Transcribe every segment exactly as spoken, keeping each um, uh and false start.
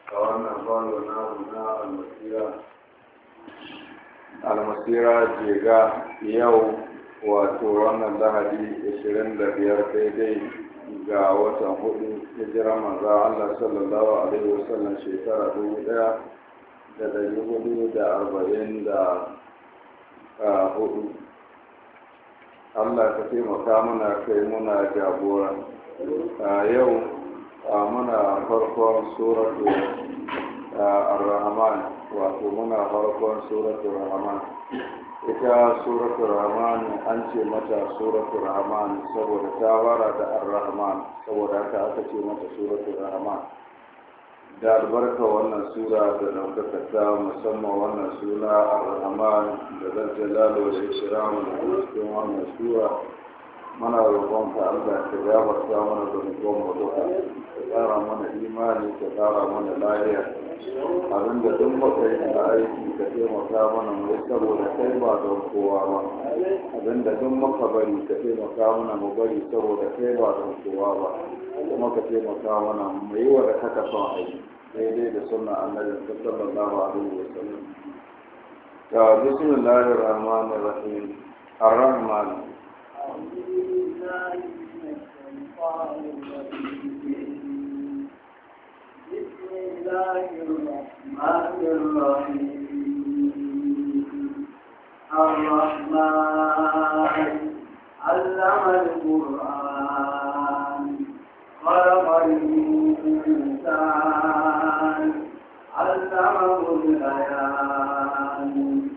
a wannan balo namu na almasira almasira jega yau wato wannan lahadi ashirin da biyar daidai ga watan hudu hijira manzo Allah sallallahu alaihi wasallam shekara dubu daya da dari hudu da arba'in da hudu. Allah ka taimaka mana kai muna jagora. Yau muna farkon suratu ar-rahman wato muna farkon suratu rahman. Ita suratu rahman an ce mata suratu rahman saboda ta fara da ar-rahman, saboda haka aka ce mata suratu rahman. Da albarka wannan sura da ɗaukaka ta musamman wannan suna ar-rahman da zaljalalo da ishiramu da cikin wannan sura mana roƙonka Allah ka gafarta mana da roƙon mu duka, ka ƙara mana imani, ka ƙara mana lafiya. Abinda duk muka yi na aiki ka taimaka mana mu saboda kai ba don kowa ba, abinda duk muka bari ka taimaka mana mu bari saboda kai ba don kowa ba, kuma ka taimaka mana mu yi wa da kaka son aiki daidai da sunna annabi sallallahu alaihi wasallam. Ta bismillahir rahmanir rahim. Ar-rahman بسم الله الرحمن الرحيم. الرحمن علم القرآن خلق الإنسان علمه البيان.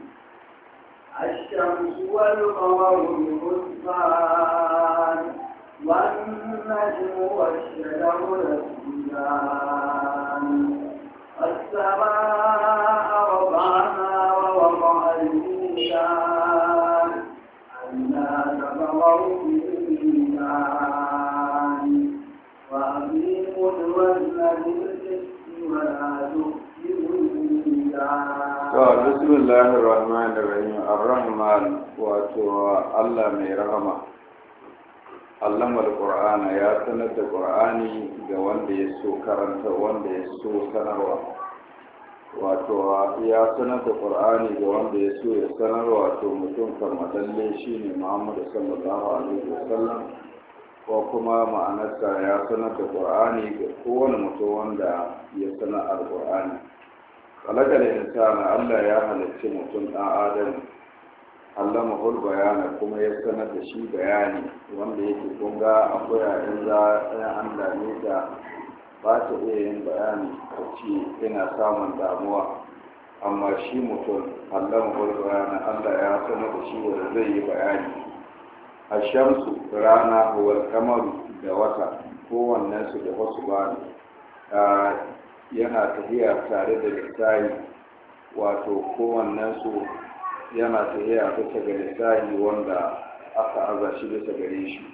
الشمس والقمر بحسبان والنجم والشجر يسجدان. السماء رفعها ووضع الميزان ألا تطغوا في الميزان وأقيموا الوزن بالقسط ولا تخسروا الميزان. بسم الله الرحمن الرحيم. الرحمن wato Allah mai rahama. Allama al-Qur'ana ya sanar da Qur'ani ga wanda ya so karanta, wanda ya so sanarwa. Wato ya sanar da Qur'ani ga wanda ya so ya sanarwa, to mutum karmadalle shine Muhammad sallallahu alaihi wasallam, ko kuma ma'anarsa ya sanar da Qur'ani ga kowane mutum wanda ya sanar al-Qur'ani. Kalakal insana, Allah ya halicci mutum ɗan Adam, Allah mahul bayana kuma ya sanar da shi bayani wanda yake kunga akwai a in za a an dame ta ba ta iya yin bayani a ce yana samun damuwa, amma shi mutum Allah mahul bayana Allah ya sanar da shi wanda zai yi bayani. A shamsu rana wal kamaru da wata kowannensu da wasu bani yana tafiya tare da lissahi, wato kowannensu yana tafiya bisa ga lissahi wanda aka aza shi bisa gare shi.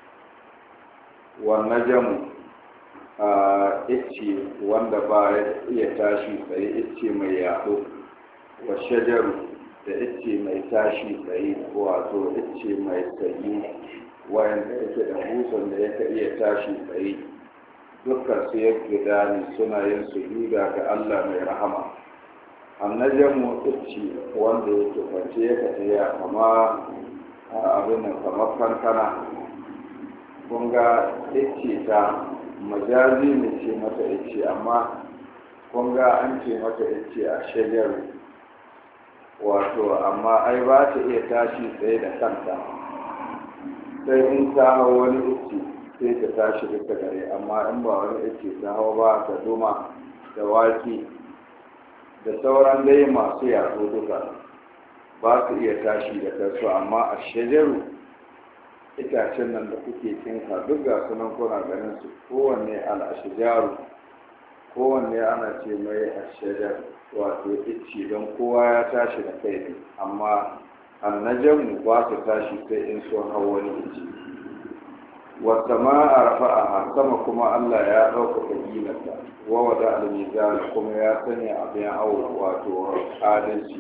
Wannan jamu a icce wanda ba ya iya tashi tsaye, icce mai yaɗo, wa shajaru da icce mai tashi tsaye wato icce mai tsaye wayanda yake da busan da yake iya tashi tsaye, dukkan su yake dani suna yin sujuda ga Allah mai rahama. Annajamu icce wanda yake kwance ya tafiya kama abin nan kamar kankana, kun ga icce ta majazi ne ce mata icce, amma kun ga an ce mata icce a shajaru, wato amma ai ba ta iya tashi tsaye da kanta, sai in ta hau wani icce sai ta tashi duka gare, amma in ba wani icce ta hau ba ta duma da wake da sauran dai masu yaɗo duka ba su iya tashi da kansu. Amma a shajaru itacen nan da kuke kinka duk ga sunan kuna ganin su, kowanne al-ashjaru, kowanne ana ce mai ashajar wato icce don kowa ya tashi da kai ne, amma annajamu ba su tashi sai in sun hau wani icce. wata ma a rafa'a sama kuma Allah ya ɗaukaka ginarta, wa wada al-mizan kuma ya sanya abin awo wato adalci.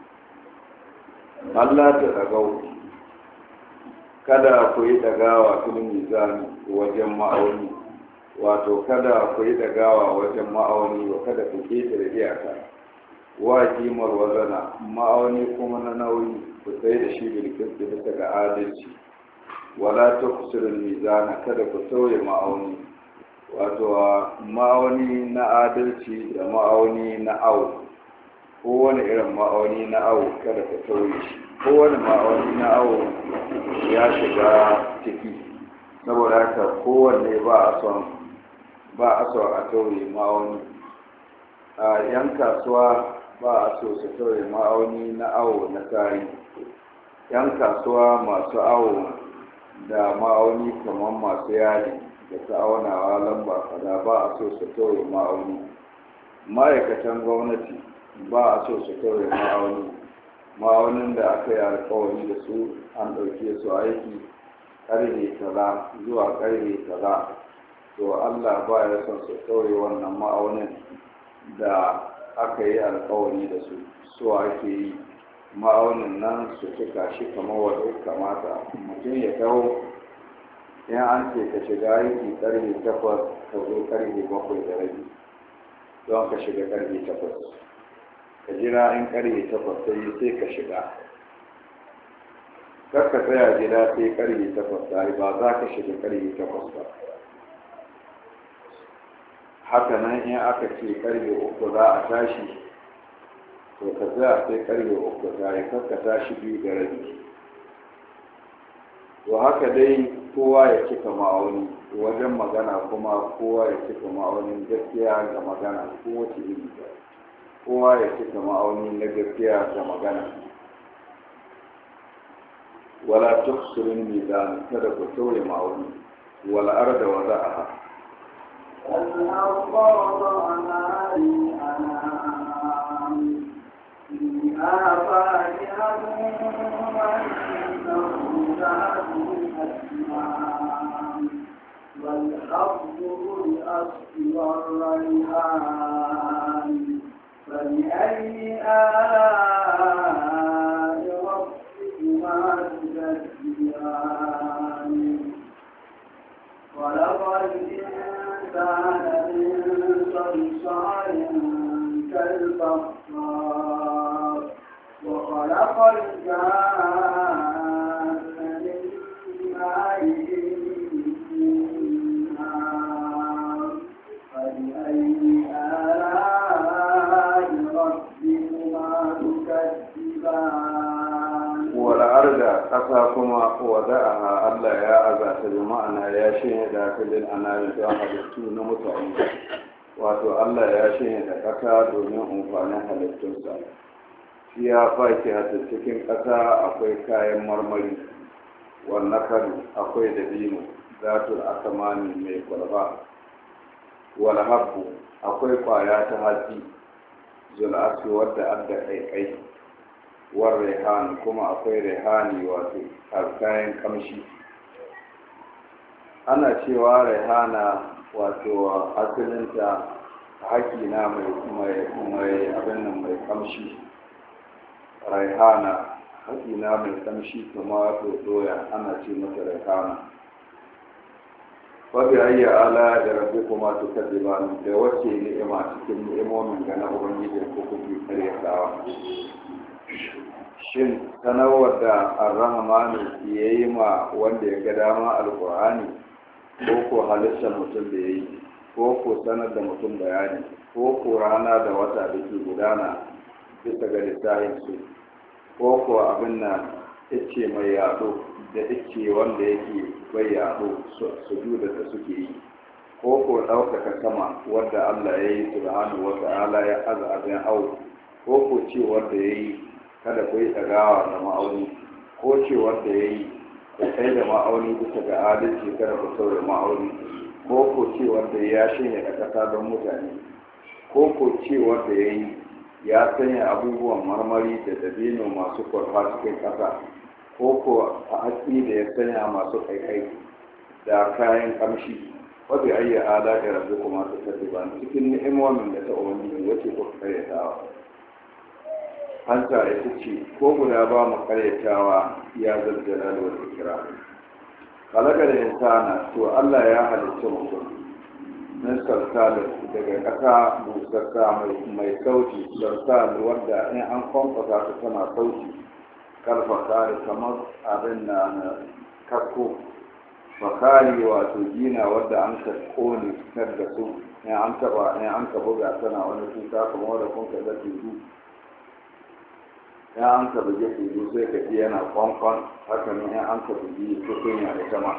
Allah ta dagau, kada ku yi dagawa fil mizan wajen ma'auni, wato kada ku yi dagawa wajen ma'auni wa kada ku ketare iyaka wa kimar wazana ma'auni kuma na nauyi ku sai da shi bilkis da bisa ga adalci wala ta kusurin mizana kada ku sauye ma'auni wato ma'auni na adalci da ma'auni na awo kowane irin ma'auni na awo kada ku sauye shi kowane ma'auni na awo ya shiga ciki saboda haka kowanne ba a son ba a son a sauye ma'auni a yan kasuwa ba a so su sauye ma'auni na awo na tari yan kasuwa masu awo da ma'auni kamar masu yadi da ta aunawa lamba kada ba a so su sauye ma'auni ma'aikatan gwamnati ba a so su sauye ma'auni ma'aunin da aka yi alkawari da su an ɗauke su aiki ƙarfe kaza zuwa ƙarfe kaza to Allah ba ya son su sauye wannan ma'aunin da aka yi alkawari da su so ake yi ma'aunin nan su cika shi kamar wadda kamata mutum ya kawo in an ce ka shiga aiki ƙarfe takwas ka zo ƙarfe bakwai da rabi don ka shiga ƙarfe takwas ka jira in ƙarfe takwas sai sai ka shiga kar ka tsaya gida sai ƙarfe takwas sai ba za ka shiga ƙarfe takwas ba haka nan in aka ce ƙarfe uku za a tashi to ka tsaya sai ƙarfe uku sai kar ka tashi biyu da rabi to haka dai kowa ya cika ma'auni wajen magana kuma kowa ya cika ma'aunin gaskiya ga magana kowace iri kowa ya cika ma'auni na gaskiya ga magana wala tukhsirin mizan kada ku tauye ma'auni wal arda wada'aha الأرض وضعناها للأنام فيها فاكهة والنخل ذات الأكمام والحب ذو الأصل والريحان فبأي آلاء ربكما تكذبان خلق الإنسان من صلصال كالفخار وخلق الجان من ماء من نار فبأي آلاء ربكما تكذبان والأرض أساكما ودعها الله يا أذات بمعنى يا شهد كل الأنام halittu na mutane wato Allah ya shine da ƙasa domin amfanin halittunsa shi ya faki hata cikin ƙasa akwai kayan marmari wannan karu akwai dabino zatul akamani mai kwalba wal habbu akwai kwaya ta hatsi zul'atu wadda adda kaikai war rehan kuma akwai rehani wato kayan kamshi ana cewa rehana wato asalinta hakina mai abin nan mai kamshi raihana hakina mai kamshi kuma wato doya ana ce mata raihana wadda ayya ala da rabbi kuma su kaddi ba da wacce ni'ima cikin ni'imomin ga na ubangijin ko kuke karyatawa shin sanarwar da arrahmanu ya yi ma wanda ya ga dama alkur'ani ko ko halittar mutum da ya yi ko ko sanar da mutum bayani ko ko rana da wata da ke gudana bisa ga littafin su ko ko abin na ice mai yaɗo da ice wanda yake bai yaɗo su juda da suke yi ko ko ɗaukaka sama wadda Allah ya yi subhanahu wa ta'ala ya aza abin au ko ko ce wanda ya yi kada ku yi ɗagawa da ma'auni ko ce wanda ya yi ku kai da ma'auni bisa ga adalci kada ku sauya ma'auni ko ko ce wanda ya shine da ƙasa don mutane ko ko ce wanda ya yi ya sanya abubuwan marmari da dabino masu kwarfa cikin ƙasa ko ko a hatsi da ya sanya masu kaikai da kayan kamshi wadda ayya ala da rabu kuma su tafi ba cikin ni'imomin da ta ubangiji wace ko karyatawa hanta ita ce ko guda ba mu karyatawa ya zaddala da wata kira kalaka da insana to Allah ya halicci mutum min salsalin daga ƙasa busassa mai sauti salsal wadda in an kwamfata ta tana sauti karfaka da kamar abin na kakko fakari wato gina wadda an ka kone fitar da su in an taba in an ka buga tana wani kuka kamar wadda kun ka ga tudu in an ka buge tudu sai ka ji yana kwankwan haka ne in an ka bugi tukunya da sama.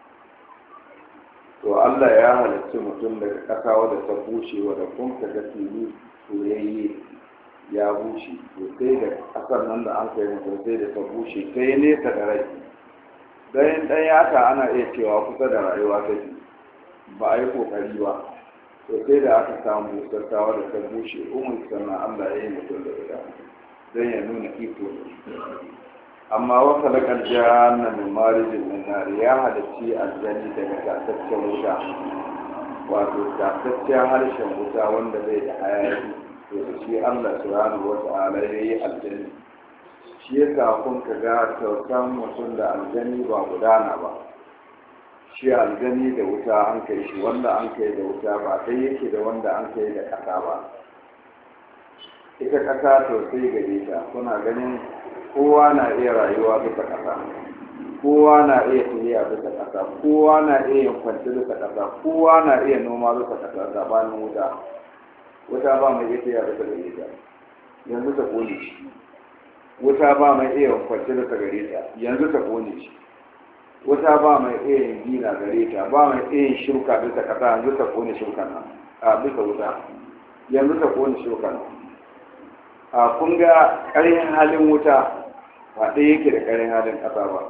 To Allah ya halicci mutum daga ƙasa wadda ta bushe wadda kun ka ga tulu soyayye ya bushe to sai da ƙasar nan da an kai mutum sai da ta bushe ta yi nesa da rai dan ɗan yaka ana iya cewa kusa da rayuwa ta ce ba a yi ƙoƙari ba to sai da aka samu sassawa da ta bushe umar sannan Allah ya yi mutum da ita don ya nuna iko amma wata lakar jihannan min marijin min nari ya halarci aljani daga tataccen wuta wato tataccen harshen wuta wanda bai da hayaki to shi Allah subhanahu wa ta'ala ya yi aljani shi yasa kun ka ga tausan mutum da aljani ba gudana ba shi aljani da wuta an kai shi wanda an kai da wuta ba sai yake da wanda an kai da ƙasa ba ita ƙasa to sai gare ta kuna ganin kowa na iya rayuwa bisa ƙasa kowa na iya tafiya bisa ƙasa kowa na iya yin kwanci bisa ƙasa kowa na iya noma bisa ƙasa gabanin wuta wuta ba mai iya tafiya bisa gare ta yanzu ta kone shi wuta ba mai iya yin kwanci bisa gare ta yanzu ta kone shi wuta ba mai iya yin gina gare ta ba mai iya yin shuka bisa ƙasa yanzu ta kone shukan nan a bisa wuta yanzu ta kone shukan nan a kun ga ƙarin halin wuta ba ɗaya yake da ƙarin halin ƙasa ba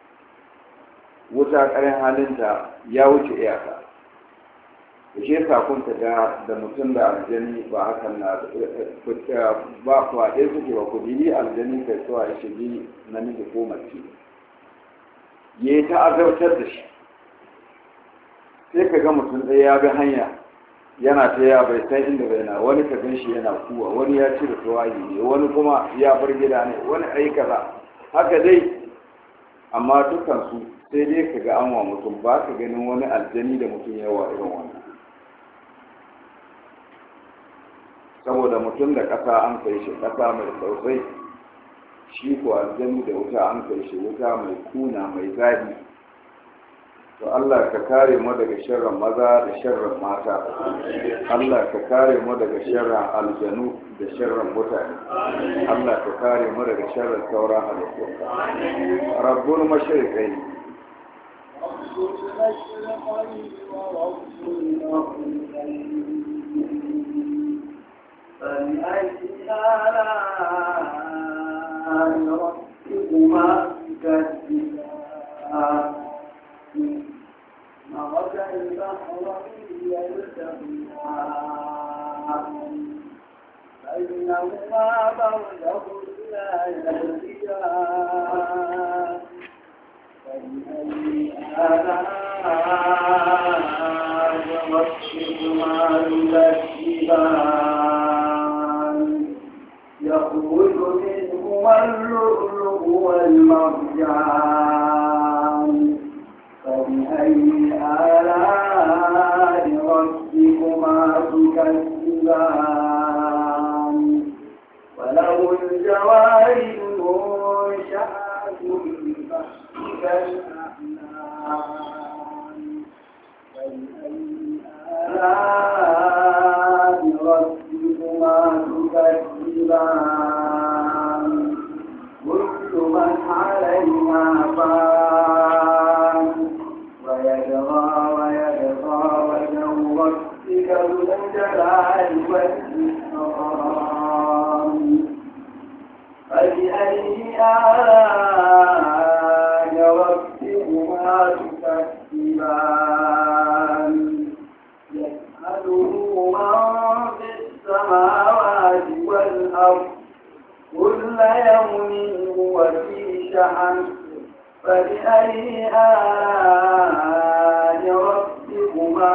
wuta ƙarin halinta ya wuce iyaka da shi yasa kun ta ga da mutum da aljani ba hakan na ba kuwa ɗaya suke ba ku biyi aljani kai suwa ya shigi namiji ko mace ya yi ta azautar da shi sai ka ga mutum ɗaya ya bi hanya yana ta ya bai san inda bai na wani ka gan shi yana kuwa wani ya cire tawayi ne wani kuma ya bar gida ne wani ayi kaza haka dai amma dukansu sai dai ka ga an wa mutum ba ka ganin wani aljani da mutum yawa irin wannan saboda mutum da ƙasa an kai shi ƙasa mai sosai shi ko aljani da wuta an kai shi wuta mai kuna mai zafi to Allah ka kare mu daga sharrin maza da sharrin mata Allah ka kare mu daga sharrin aljanu da sharrin mutane Allah ka kare mu daga sharrin sauran halittu rabbul mashriqain فبأي آلاء ربكما تكذبان مرج البحرين يلتقيان بينهما برزخ لا يبغيان فبأي آلاء ربكما تكذبان يخرج منهما اللؤلؤ والمرجان فبأي آلاء ربكما تكذبان وله الجوار المنشآت كالأعلام فبأي آلاء ربكما تكذبان كل من عليها فان ويبغى ويبغى وجه ربك ذو الجلال والإكرام فبأي آلاء ربكما تكذبان يسأله من في السماوات والأرض كل يوم هو في شأن فبأي آلاء ربكما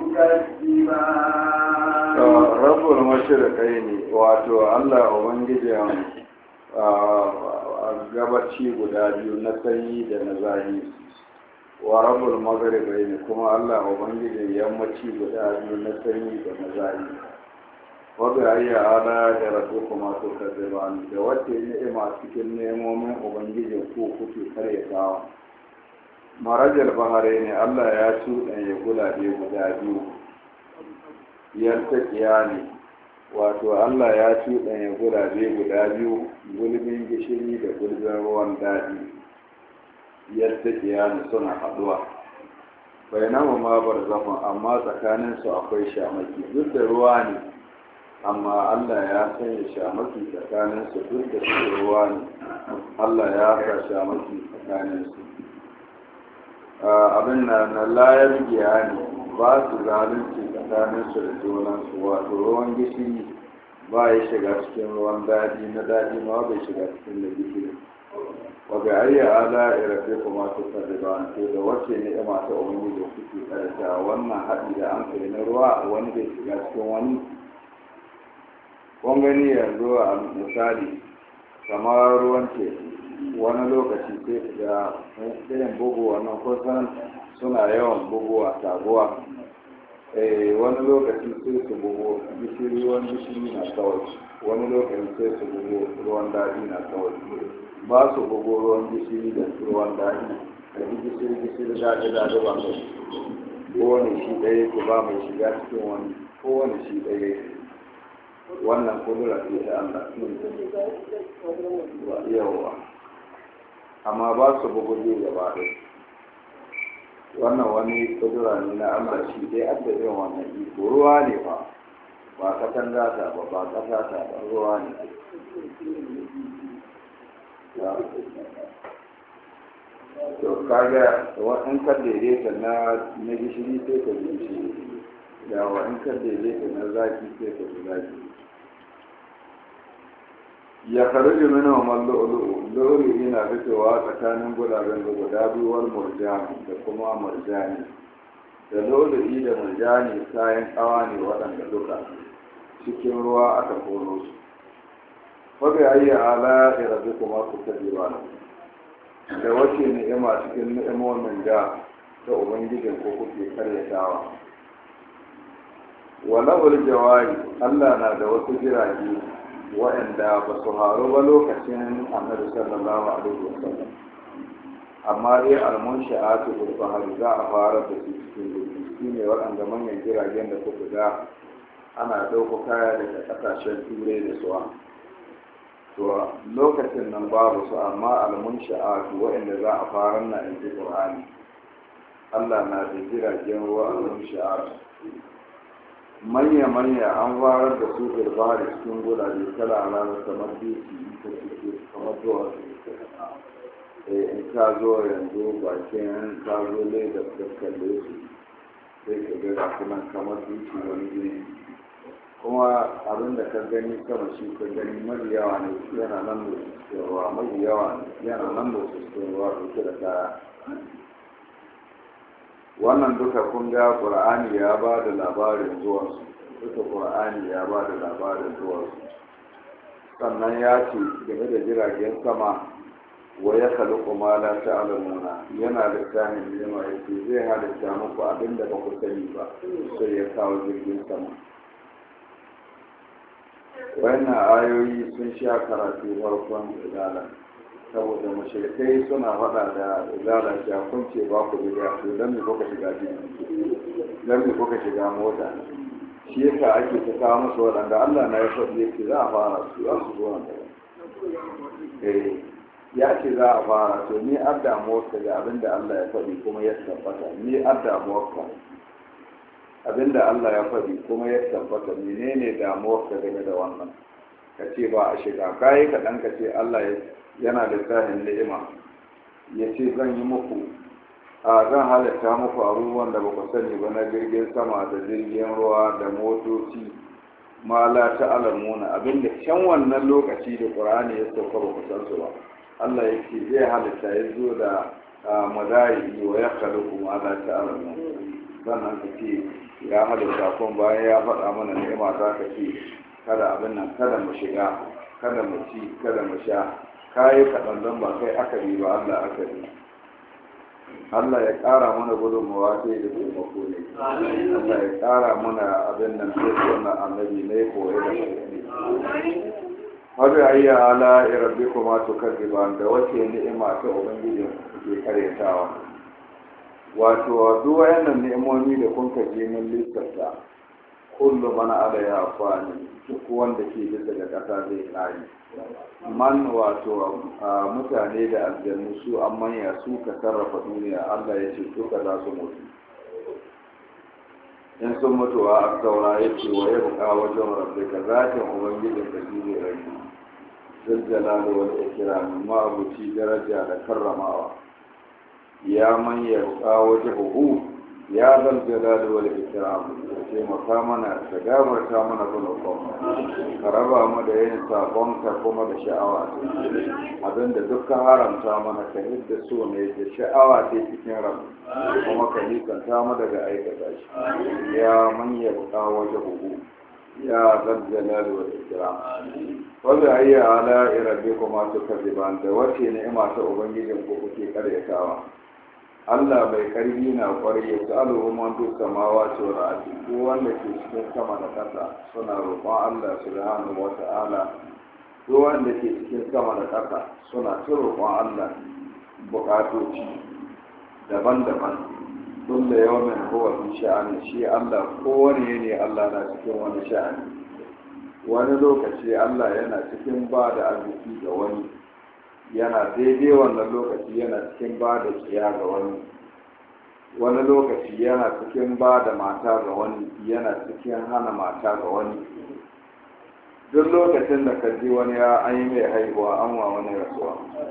تكذبان رب المشرقين wato Allah ubangijin gabaci guda biyu na sanyi da na zahi wa rabbul magharibai ne kuma Allah ubangijin yammaci guda biyu na sanyi da na zafi wadda ayya ala da rabu kuma to kazzaba da wacce ni'ima cikin nemomin ubangijin ku kuke karyatawa marajal bahare ne Allah ya cuɗanya gulabe guda biyu yartaqiya ne wato Allah ya cuɗanya gulabe guda biyu gulbin gishiri da gulbin ruwan daɗi yartaqiya ne suna haɗuwa bainama ma barzafin amma tsakaninsu akwai shamaki duk da ruwa ne amma Allah ya sanya shamaki tsakaninsu duk da su ruwa ne Allah ya sa shamaki tsakaninsu abin na na layar giya ne ba su zalunci tsakaninsu da junansu wato ruwan gishiri ba ya shiga cikin ruwan daɗi na daɗi ma bai shiga cikin da gishiri wa ga ayya ala irafe kuma su sarriba to da wacce ni'ima ta umarni da kuke karanta wannan haɗi da an kai na ruwa wani bai shiga cikin wani kun gani yanzu a misali kamar ruwan ke wani lokaci sai ga irin bugu wannan kusan suna yawan bugu a taguwa wani lokaci sai su bugu gishiri ruwan gishiri na kawai wani lokaci sai su bugu ruwan daɗi na kawai ba su bugu ruwan gishiri da ruwan daɗi da gishiri gishiri daɗi daɗi ba mai kowane shi ɗaya ku ba mai shiga cikin wani kowane shi ɗaya wannan kudura ce ta Allah yawa amma ba su bugudu gaba ɗaya wannan wani kudura ne na Allah shi dai an da yin wannan iko ruwa ne ba ba katanga ta ba ba ƙasa ta ba ruwa ne to kaga in ka daidaita na na gishiri sai ka ji gishiri da wa in ka daidaita na zaki sai ka ji zaki ya kharuju minhu al-lu'lu lu'lu yana fitowa tsakanin gulaben da guda biyuwar murjani da kuma murjani da lu'lu da murjani kayan kawa ne waɗanda duka cikin ruwa aka koro su fa bi ayyi ala rabbikuma tukadiban da wace ni'ima cikin ni'imomin da ta ubangijin ko kuke karyatawa walahul jawari Allah na da wasu jirage waɗanda ba su haru ba lokacin annabi sallallahu alaihi wasallam amma dai almun sha'atu bil bahri za a fara da su cikin gudu shi ne waɗanda manyan jiragen da kuka ga ana ɗauko kaya daga ƙasashen turai da suwa to lokacin nan babu su amma almun sha'atu waɗanda za a fara na in ji qur'ani Allah na da jiragen ruwa almun sha'atu manya-manya an farar da su girbari cikin gulabe kala alamar kamar biki ta suke kamar zuwa in ka zo yanzu bakin ka zo lagos da kalle su sai ka ga kuma kamar biki wani gini kuma abin da ka gani sama shi ka gani mai yawa ne yana nan da su ruwa mai yawa yana nan da su ruwa dauke da kaya wannan duka kun ga qur'ani ya ba da labarin zuwansu duka qur'ani ya ba da labarin zuwansu sannan ya ce game da jiragen sama wa ya khluqu ma la ta'lamuna yana da tsamin nema yake zai halitta muku abin da ba ku sani ba sai ya kawo jirgin sama wannan ayoyi sun sha karatu farkon izala saboda mashirikai suna faɗa da izala ya kunce ba ku da to dan me kuka shiga jini dan me kuka shiga mota shi yasa ake ta kawo musu waɗanda Allah na ya faɗi yake za a fara su za su zuwa da eh ya ce za a fara to ni an damuwarka da abin da Allah ya faɗi kuma ya tabbata ni an damuwarka abin da Allah ya faɗi kuma ya tabbata menene damuwarka game da wannan ka ce ba a shiga kayi kaɗan ka ce Allah ya yana da tsarin ni'ima ya ce zan yi muku a zan halatta muku abubuwan da ba ku sani ba na jirgin sama da jirgin ruwa da motoci ma la ta'lamuna abinda can wannan lokaci da Qur'ani ya sauka ba ku san su ba Allah ya ce zai halatta ya zo da madai wa ya khaluqu ma la ta'lamuna sannan ka ce ya halatta kun bayan ya faɗa mana ni'ima za ka ce kada abin nan kada mu shiga kada mu ci kada mu sha kayi kaɗan don ba kai aka yi ba Allah aka yi Allah ya ƙara mana gudunmawa sai da taimako ne Allah ya ƙara mana abin nan sai wannan annabi ne koyi da bayani Habi ayya ala rabbikuma tukadiban da wace ni'ima ta ubangiji ke karyatawa wato duk wayannan ni'imomi da kun kaje min lissafta kullu man alaiha fani duk wanda ke bisa da kasa zai kare man wato mutane da aljannu su an manya su ka sarrafa duniya Allah ya ce to ka za su mutu in sun mutuwa a saura ya ce wa ya buƙa wajen rabbika zatin ubangijin da shi zai rai zul jalali wal ikram ma'abuci daraja da karramawa ya man ya buƙa wajen ya zal jalali wal ikram ka taimaka mana ka gabarta mana gunukon ka raba mu da yin sabonka kuma da sha'awa abinda dukkan haramta mana ka hidda so ne da sha'awa ta cikin rabu kuma ka nikanta mu daga aikata shi ya manya buka waje hugu ya zal jalali wal ikram wanda ayya ala rabbikum tukadiban da wace ni'ima ta ubangijin ku kuke karyatawa Allah bai karbi na kwarai ya tsalo man duk samawa ce wa ra'ati ko wanda ke cikin sama da ƙasa suna roƙon Allah subhanahu wa ta'ala ko wanda ke cikin sama da ƙasa suna ta roƙon Allah buƙatoci daban-daban duk da yawan huwa fi sha'ani shi Allah kowane ne Allah na cikin wani sha'ani wani lokaci Allah yana cikin ba da arziki ga wani yana daidai wannan lokaci yana cikin ba da tsiya ga wani wani lokaci yana cikin ba da mata ga wani yana cikin hana mata ga wani duk lokacin da ka ji wani ya an yi mai haihuwa an wa wani rasuwa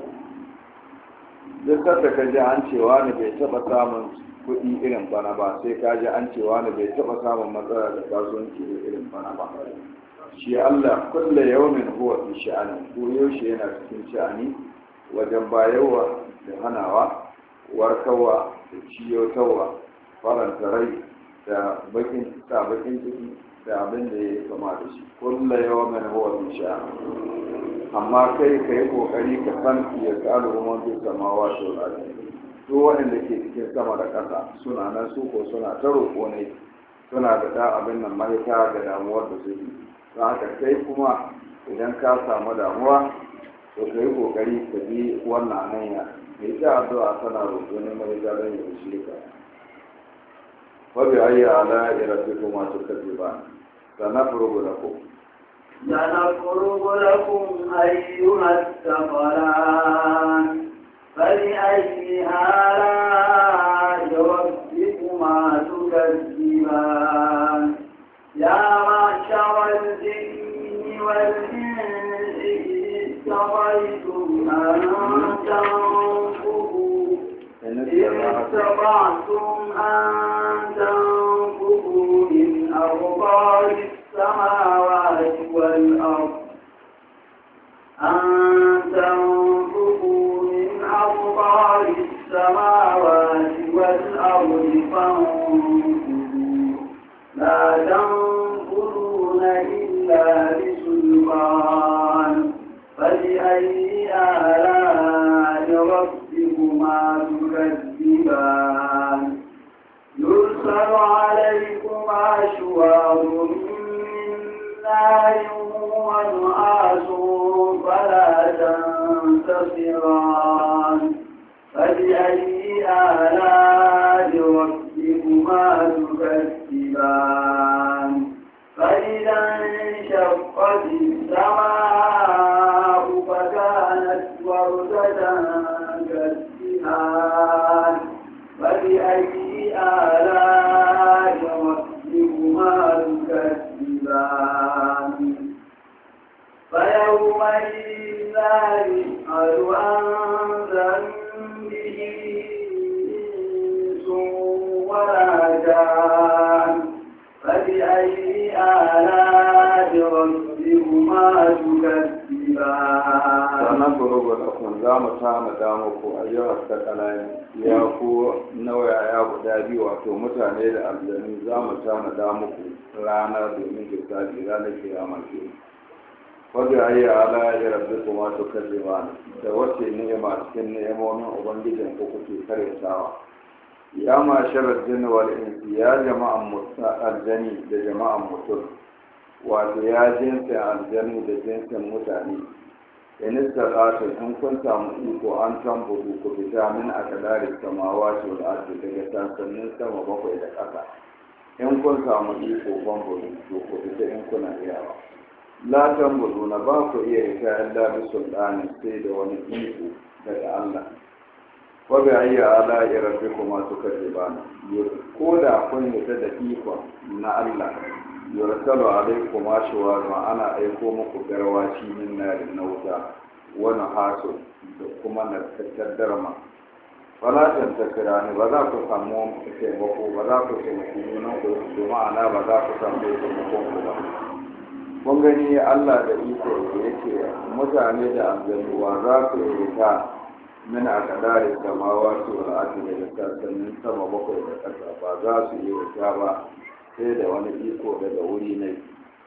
duk da ka ji an cewa ne bai taɓa samun kuɗi irin bana ba sai ka ji an cewa ne bai taɓa samun matsala da kasuwanci irin bana ba shi Allah kulle yawmin huwa fi sha'ani ko yaushe yana cikin sha'ani wajen bayarwa da hanawa warkarwa da ciyotarwa faranta rai da bakin ta bakin ciki da abin da ya kama da shi kulle yawmin huwa fi sha'ani amma kai ka yi kokari ka san ya tsaro man bi samawa to lafiya duk waɗanda ke cikin sama da ƙasa suna nan su ko suna ta roƙo ne suna da da abin nan mahita ga damuwar da suke don haka kai kuma idan ka samu damuwa to ka yi kokari ka bi wannan hanya mai ta addu'a tana roƙo ne mai zaɓen ya shi ka wabi ayya ala irabbikum ma tukadiba sanafrugu lakum سنفرغ لكم أيها الثقلان فبأي آلاء ربكما تكذبان يا معشر الجن والإنس إن استطعتم أن تنفذوا إن استطعتم أن تنفذوا من أقطار السماوات والأرض أن تنفذوا من أقطار السماوات والأرض فانفذوا لا تنفذون إلا بسلطان فبأي آلاء ربكما تكذبان يرسل عليكما شواظ من نار ونحاس فلا تنتصران فبأي آلاء ربكما تكذبان فإذا انشقت السماء فكانت وردة كالدهان فبأي آلاء ربكما تكذبان فيومئذ لا يسأل عن ذنبه إنس ولا جان فبأي آلاء ربكما تكذبان sanafrugu lakum za mu tanada muku ayyuhas thaqalain ya ku nawaya guda biyu wato mutane da aljanu za mu tanada muku rana domin hisabi ranar kiyama ce wadda ayi ala ya rabbi kuma to kalliman da wace ni'ima cikin ni'imomin ubangijin ko kuke karantawa ya ma sharar jinni wal insi ya jama'an aljani da jama'an mutum wato ya jinsin aljani da jinsin mutane in istata'tum in kun samu iko an tambudu ku fita min akadari samawati wal ardi daga sasannin sama bakwai da ƙasa in kun samu iko bambudu to ku fita in kuna iyawa la tambudu na ba ku iya ita illa bi sultani sai da wani iko daga Allah wa bi ayyi ala rabbikuma tukadzibana ko da kun yi da iko na Allah yursalu alaikum ashwaru ana aiko muku garwaci min narin nauta wani haso da kuma na tattarma fala tantakira ne ba za ku samu taimako ba za ku taimaki nunan ku da ma'ana ba za ku samu taimakon ku ba kun gani Allah da iko da yake mutane da aljanuwa za su yi ta min a kadari samawa su wal'adu daga sassanin sama bakwai da ƙasa ba za su yi ta ba sai da wani iko daga wuri ne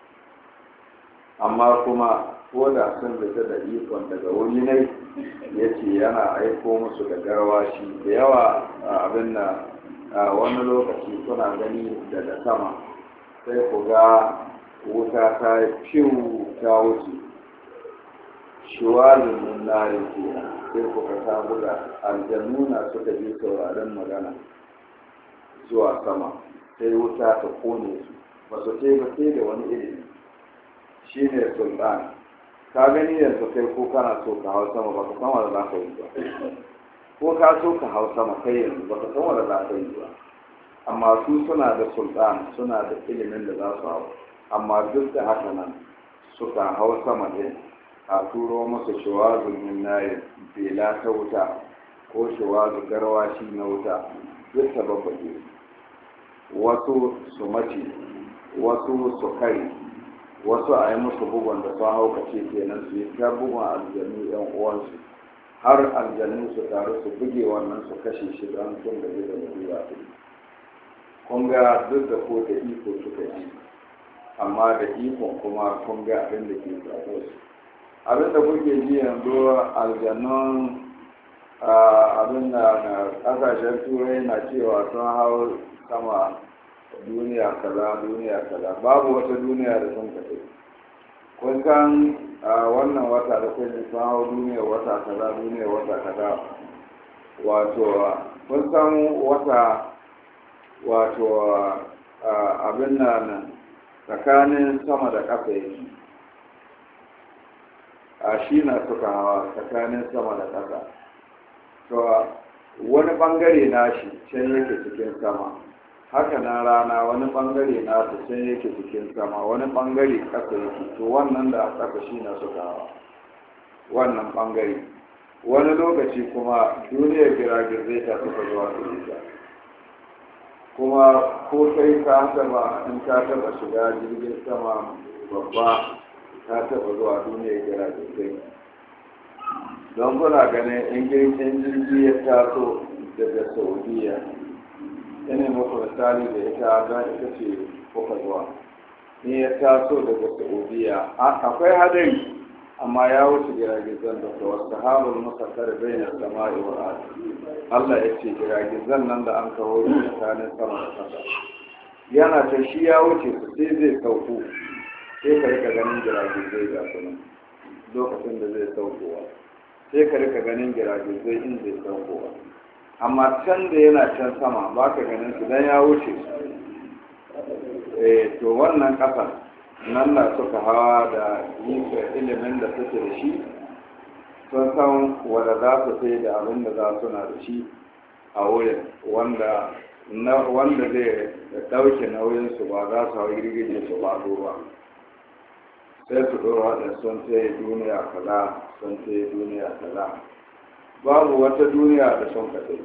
amma kuma ko da sun fita da ikon daga wuri ne ya ce yana aiko musu da garwashi da yawa abin da wani lokaci kuna gani daga sama sai ku ga wuta ta fiw ta wuce shiwalin nunarin ke sai ku ga ta buga aljannuna suka je sauraron magana zuwa sama sai wuta ta kone su ba su ce ba sai da wani ilimi shi ne sultan ka gani yanzu kai ko kana so ka hau sama ba ka san wanda za ka yi ba ko ka so ka hau sama kai yanzu ba ka san wanda za ka yi ba amma su suna da sultan suna da ilimin da za su hau amma duk da haka nan suka hau sama ɗin a turo masa shawazun min nayin bela ta wuta ko shawazu garwashi na wuta duk ta babbaje wasu su mace wasu su kai wasu a yi musu bugun da sun haukace kenan su yi ta bugun aljanu yan uwansu har aljanu su taru su buge wannan su kashe shi don sun gaji da mutuwa kun ga duk da ko da iko suka yi amma da ikon kuma kun ga abin da ke zaɓo su abin da kuke ji yanzu aljanun abin da na ƙasashen turai na cewa sun hau sama duniya kaza duniya kaza babu wata duniya da sun kaɗe kun san wannan wata da kun sun hau duniya wata kaza duniya wata kaza wato kun san wata wato abin nan tsakanin sama da ƙasa yake a shi na suka hawa tsakanin sama da ƙasa to wani ɓangare na shi can yake cikin sama haka nan rana wani ɓangare na su can yake cikin sama wani ɓangare ƙasa yake to wannan da a ƙasa shi na suka hawa wannan ɓangare wani lokaci kuma duniyar giragizai ta suka zuwa su ita kuma ko kai ka taba in ka taba shiga jirgin sama babba ka taba zuwa duniya gira sosai don kuna ganin in girkin jirgi ya taso daga saudiya ina muku misali da ita don ita ce kuka zuwa in ya taso daga saudiya akwai hadari amma ya wuce giragizan da ta wasu haɓar masakar bai na sama iwa Allah ya ce giragizan nan da an kawo yi tsakanin sama da ƙasa yana ta shi ya wuce su sai zai sauko sai ka rika ganin giragizai ga sunan lokacin da zai saukowa sai ka rika ganin giragizai in zai saukowa amma can da yana can sama ba ka ganin su don ya wuce su eh to wannan ƙasar nan na suka hawa da ilimin da suke da shi sun san wadda za su sai da abin da za su na da shi a wurin wanda zai ɗauke nauyinsu ba za su hau girgije su ba ba sai su ɗora da sun sai duniya kaza sun sai duniya kaza babu wata duniya da sun kaɗai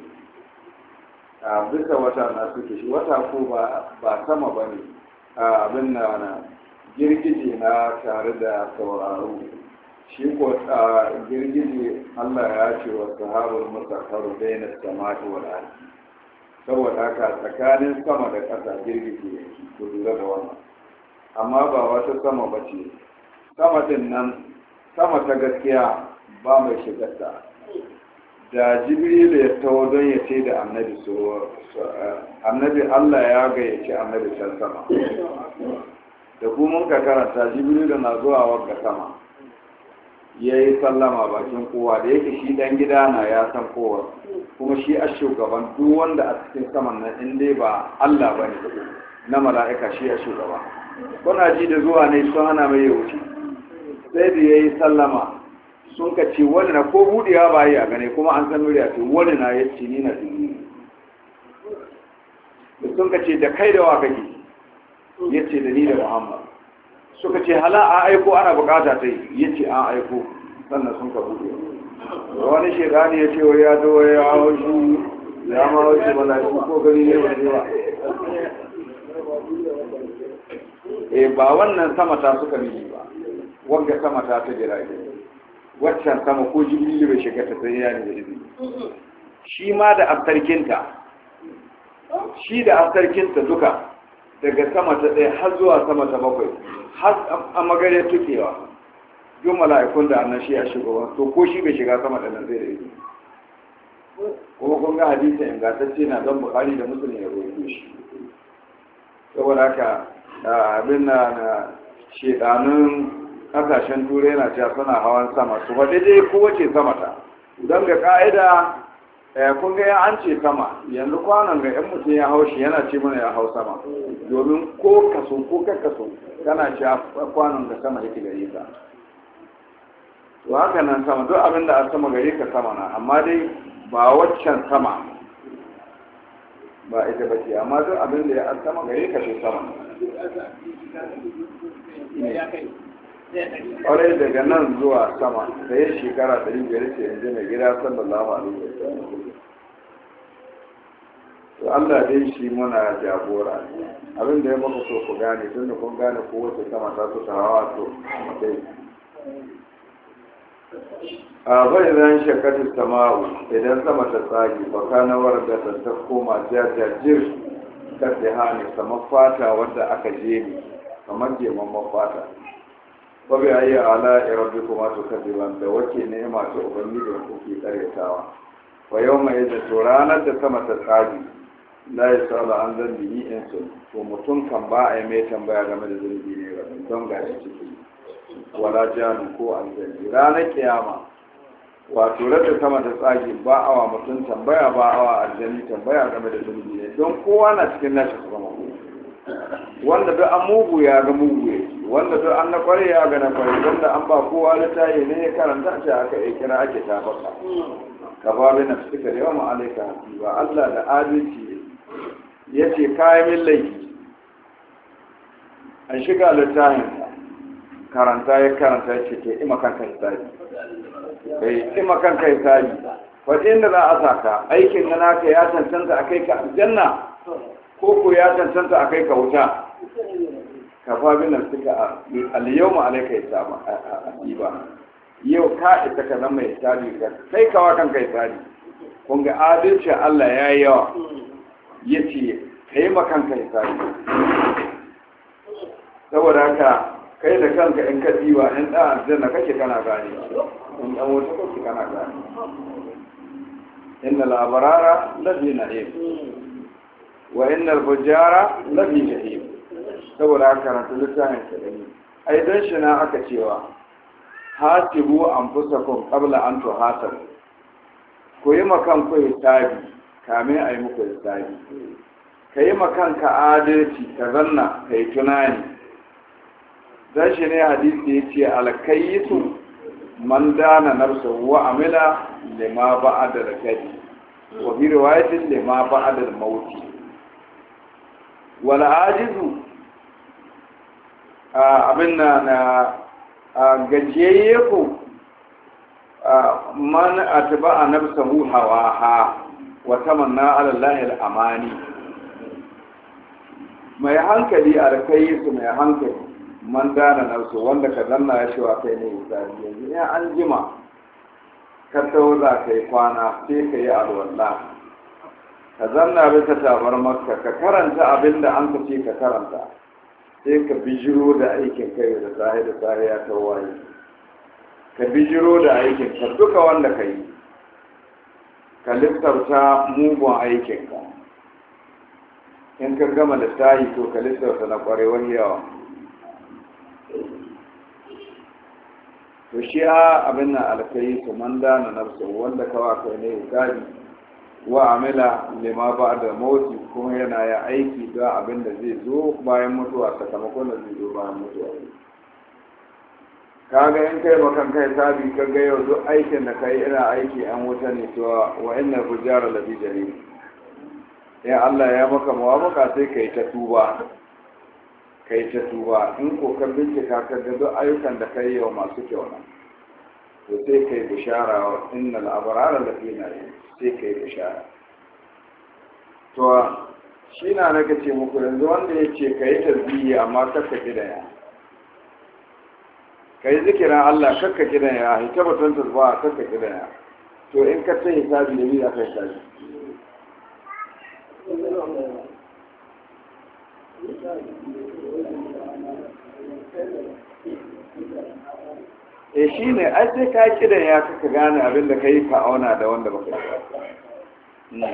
a bisa wata na suke shi wata ko ba sama ba ne abin na girgije na tare da sauraro shi ko a girgije Allah ya ce wa sahabul musakkaru bayna samai wal ardi saboda haka tsakanin sama da ƙasa girgije yake ku lura da wannan amma ba wata sama bace sama din nan sama ta gaskiya ba mai shigarta da jibrilu ya taho don ya ce da annabi so annabi Allah ya gayyaci annabi can sama da kuma ka karanta jibrilu na zuwa wagga sama ya yi sallama bakin kowa da yake shi dan gida na ya san kowa kuma shi a shugaban duk wanda a cikin saman nan in dai ba Allah ba ne na mala'ika shi a shugaba kuna ji da zuwa ne sun hana mai wuce sai da ya yi sallama sun ka ce wani na ko buɗewa ba yi a gane kuma an san murya ce wani na ya ce ni na duni da sun ka ce da kai da wa kake ya ce da ni da Muhammad suka ce hala a aiko ana bukata ta yi ya ce an aiko sannan sun ka buɗe wani shekani ya ce wa ya zo ya hau shi ya ma hau shi mala'iku ko gari ne wani ba e ba wannan sama ta suka miji ba wanga sama ta ta jirage waccan sama ko jibrilu bai shiga ta sai ya ne da izini shi ma da astarkinta shi da astarkinta duka daga sama ta ɗaya har zuwa sama ta bakwai har a magare tukewa duk mala'ikun da annan shi a shugaba to ko shi bai shiga sama da nan zai da izini kuma kun ga hadisin ingantacce na don bukari da musulun ya roƙe shi saboda haka abin na na shedanun kasashen turai na cewa suna hawan sama su faɗi dai kowace sama ta don ga ka'ida kun ga ya an ce sama yanzu kwanan ga yan mutum ya hau shi yana ce mana ya hau sama domin ko kaso ko kakkaso kana ce kwanan ga sama yake gare ka to haka nan sama duk abin da a sama gare ka sama na amma dai ba waccan sama ba ita ba ce amma duk abin da ya sama gare ka shi sama ƙwarai daga nan zuwa sama da ya shekara ɗari biyar ce yanzu mai gida sallallahu alaihi wa sallam to Allah dai shi muna jagora abin da ya maka so ku gane tun da kun gane ko wace sama ta su hawa to dai a bai zan shakatar sama'u idan sama ta tsagi baka na warda ta ta koma jajajir kan da hannu kamar fata wadda aka jemi kamar jeman mafata ba bai ayi ala irabi kuma to kadiban da wace ni'ima ta ubangiji da kuke karyatawa wa yawma idza to ranar da sama ta tsagi la yasalu an zambi in sun to mutum kan ba a yi mai tambaya game da zurbi ne ga don gashi ciki wala janu ko aljanni ranar kiyama wato rada sama ta tsagi ba awa mutum tambaya ba awa aljanni tambaya game da zurbi ne don kowa na cikin nashi su zama wanda duk an mugu ya ga mugu ya wanda duk an na kware ya ga na kware wanda an ba kowa littafi ne ya karanta ce aka yi kira ake tabaka ka ba bi na suka da yawan alaika ba Allah da adalci ya ce kayan min laifi an shiga littafin karanta ya karanta ya ce ke ima kanka hisabi kai ima kanka hisabi wadda inda za a saka aikin na naka ya cancanta a kai ka aljanna ko ko ya cancanta a kai ka wuta ka fa bin nan suka al-yawma alayka hisaba asiba yau ka ita ka zama hisabi ga kai kawa kanka hisabi kun ga adalci Allah ya yi yawa yace kai ma kanka hisabi saboda haka kai da kanka in ka diwa in da aljanna kake kana gane in dan wuta kake kana gane innal abrara lafi na'im wa innal fujara lafi jahim saboda haka karanta littafin ka gani ai dan shi na aka cewa hasibu anfusakum qabla an tuhasabu ku yi makan ku hisabi kamin a yi muku hisabi ka yi makan ka adalci ka zanna ka yi tunani dan shi ne hadisi ya ce alkayisu man dana nafsahu wa amila lima ba'da al-kadi wa bi riwayatin lima ba'da al-maut wal ajizu abin na gajiyayye ku man atba'a nafsahu hawaha wa tamanna ala Allah al-amani mai hankali alkayisu mai hankali man dana nafsu wanda ka zanna ya shiwa kai ne misali yanzu in an jima ka taho za ka yi kwana sai ka yi alwallah ka zanna bisa tabar makka ka karanta abin da an ka ce ka karanta sai ka bijiro da aikin kai da sahi da sahi ya tawaye ka bijiro da aikin ka duka wanda ka yi ka lissafta mugun aikinka in ka gama da tahi to ka lissafta na kwarewar yawa to shi a abin nan alkai su man dana nafsu wanda kawa kai ne hisabi wa amila lima ba da motsi kuma yana ya aiki don abin da zai zo bayan mutuwa sakamakon da zai zo bayan mutuwa kaga in kai bakan kai sabi kaga yau duk aikin da kai ina aiki an wuta ne to wa inna fujara labi jahim in Allah ya maka muwafaka sai kai ta tuba kai ta tuba in ko ka bincika ka ga duk ayyukan da kai yau masu kyau na to sai kai bishara wa innal abrara lafi na'im sai kai bishara to shi na naka ce muku yanzu wanda ya ce ka yi tasbihi amma kakka kidaya ka yi zikirin Allah kakka kidaya hita batun tasbaha kakka kidaya to in ka ta hisabi da biya kai tashi e shi ne ai sai ka kidaya kaka gane abin da ka yi ka auna da wanda baka yi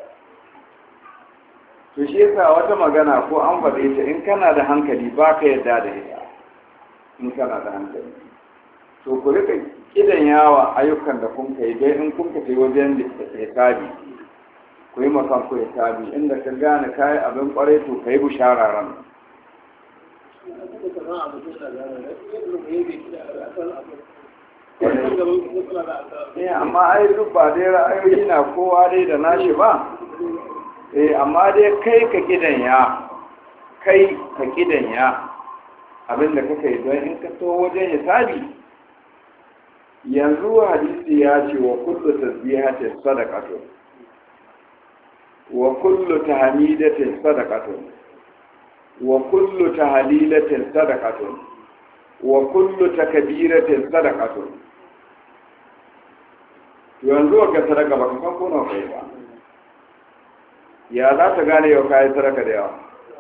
to shi yasa wata magana ko an faɗe ta in kana da hankali ba ka yarda da ita in kana da hankali to ku rika kidan yawa ayyukan da kun kai dai in kun kai wajen hisabi ku yi makan ku hisabi inda ka gane kayi abin kwarai to ka yi bushara ran eh amma ai duk ba dai ra'ayoyi na kowa dai da nashi ba eh amma dai kai ka kidan ya kai ka kidan ya abinda kaka yi don in ka to wajen hisabi yanzu hadisi ya ce wa kullu tasbihatin sadaqatun wa kullu tahmidatin sadaqatun wa kullu tahlilatin sadaqatun wa kullu takbiratin sadaqatun yanzu ga sadaka ba ka san ko nawa kai ba ya za ta gane yau kayi sadaka da yawa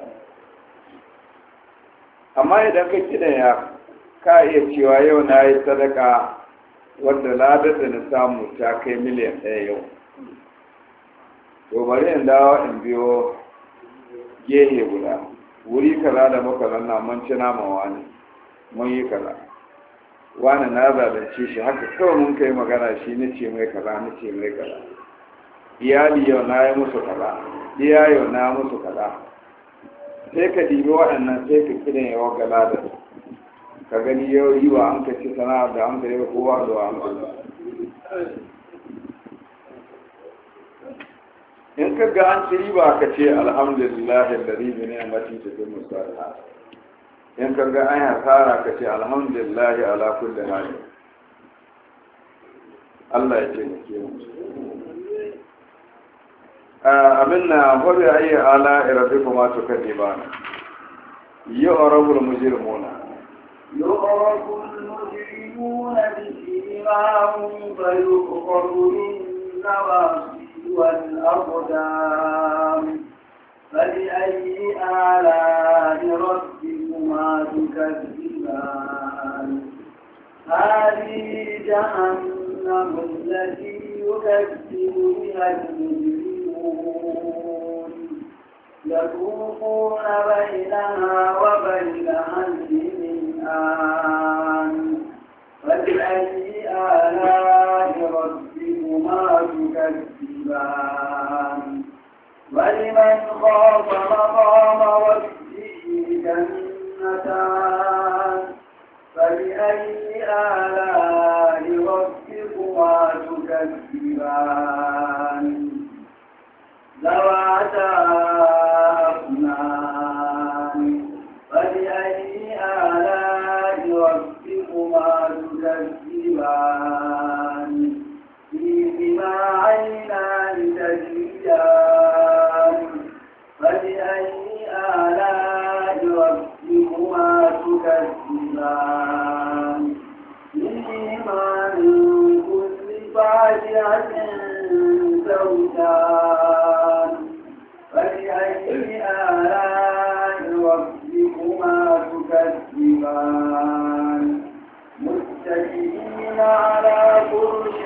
amma idan ka kidan ya ka iya cewa yau na yi sadaka wadda ladar da na samu ta kai miliyan ɗaya yau to bari in dawo in biyo gehe guda wuri kaza da muka zanna mun ci nama wani mun yi kaza wani na zalunce shi haka kawai mun kai magana shi ni ce mai kaza ni ce mai kaza iyali yau na yi musu kaza iya yau na musu kaza sai ka dibi waɗannan sai ka kidan yawa galada ka gani yau yi wa an ka ci sana'ar da an ka yi kowa da an ka in ka ga an ci riba ka ce alhamdulillah da ribi ne a matin cikin musaliha in ka ga an hasara ka ce alhamdulillah ala kulli hali Allah ya ce mu ke mu abin na wabi ayi ala irabi kuma to kadi ba yu'rabu al-mujrimuna yu'rabu al-mujrimuna bi imamihim fa yuqadu min nawasi wal aqdam فبأي آلاء ربكما تكذبان هذه جهنم التي يكذب بها المجرمون يطوفون بينها وبين حميم آن فبأي آلاء ربكما تكذبان ولمن خاف مقام ربه جنتان فبأي آلاء ربكما تكذبان ذواتا أفنان فبأي آلاء ربكما تكذبان فيهما عينان تجريان فبأي آلاء ربكما تكذبان فيهما من كل فاكهة زوجان فبأي آلاء ربكما على فرش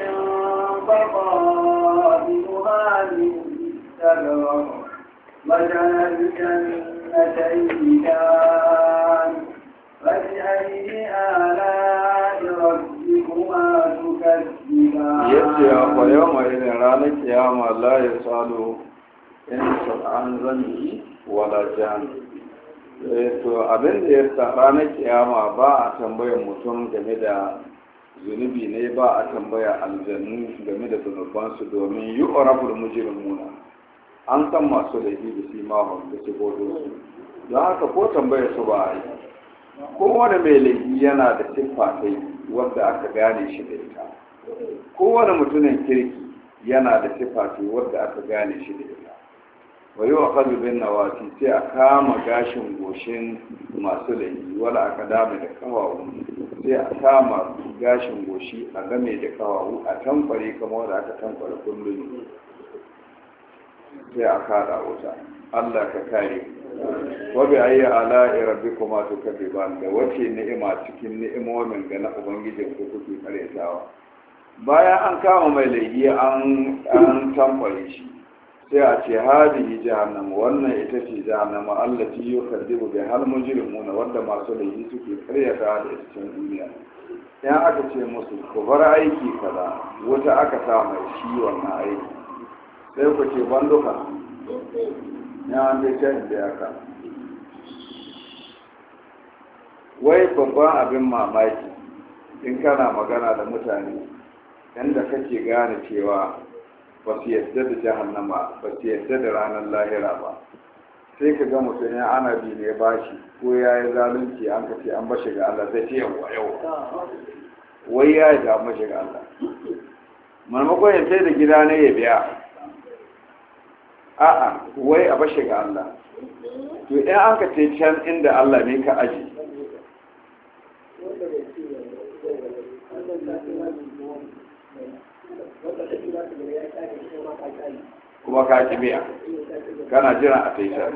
بطائنها من استبرق وجنى الجنتين دان فبأي آلاء ربكما تكذبان yace wa yawma idan ranar kiyama la yasalu in an zanni wala jan to abin da ya sa ranar kiyama ba a tambayar mutum game da zunubi ne, ba a tambaya aljannu game da zunubansu domin yi ƙorafin mujrimuna an san masu laifi da su mahon da su godo su don haka ko tambaya su ba a yi. Kowane mai laifi yana da siffa sai wadda aka gane shi da ita, kowane mutumin kirki yana da siffa sai wadda aka gane shi da ita. wa yi wa kalubin nawati sai a kama gashin goshin masu laifi wala aka dame da kawawu sai a kama gashin goshi a game da kawawu a tamfare kama wadda aka tamfare kullum sai a kada wuta. Allah ka kare wa bi ayyi ala'i rabbikuma tukadiban, da wace ni'ima cikin ni'imomin ga na ubangijin ku kuke karetawa. Bayan an kama mai laifi an an tamfare shi sai a ce hadihi jahannama, wannan ita ce jahannama allati yukadibu bi hal mujrimuna, wanda masu laifi suke karyata da cikin duniya. in aka ce musu ku bar aiki kaza, wata aka sa mai shi wannan aiki sai ku ce ban duka ya an bai can da yaka. Wai babban abin mamaki in kana magana da mutane inda kake gane cewa ba su yadda da jahannama, ba su yadda da ranar lahira ba, sai ka ga mutum ya ana bi ne bashi ko ya yi zalunci an ka ce an bashi ga Allah zai ce yawa yau wai ya yi da mashi ga Allah maimakon ya sai da gida ne ya biya, a'a wai a bashi ga Allah. To in an ka ce can inda Allah ne ka aji kuma ka ci biya kana jira a taisha,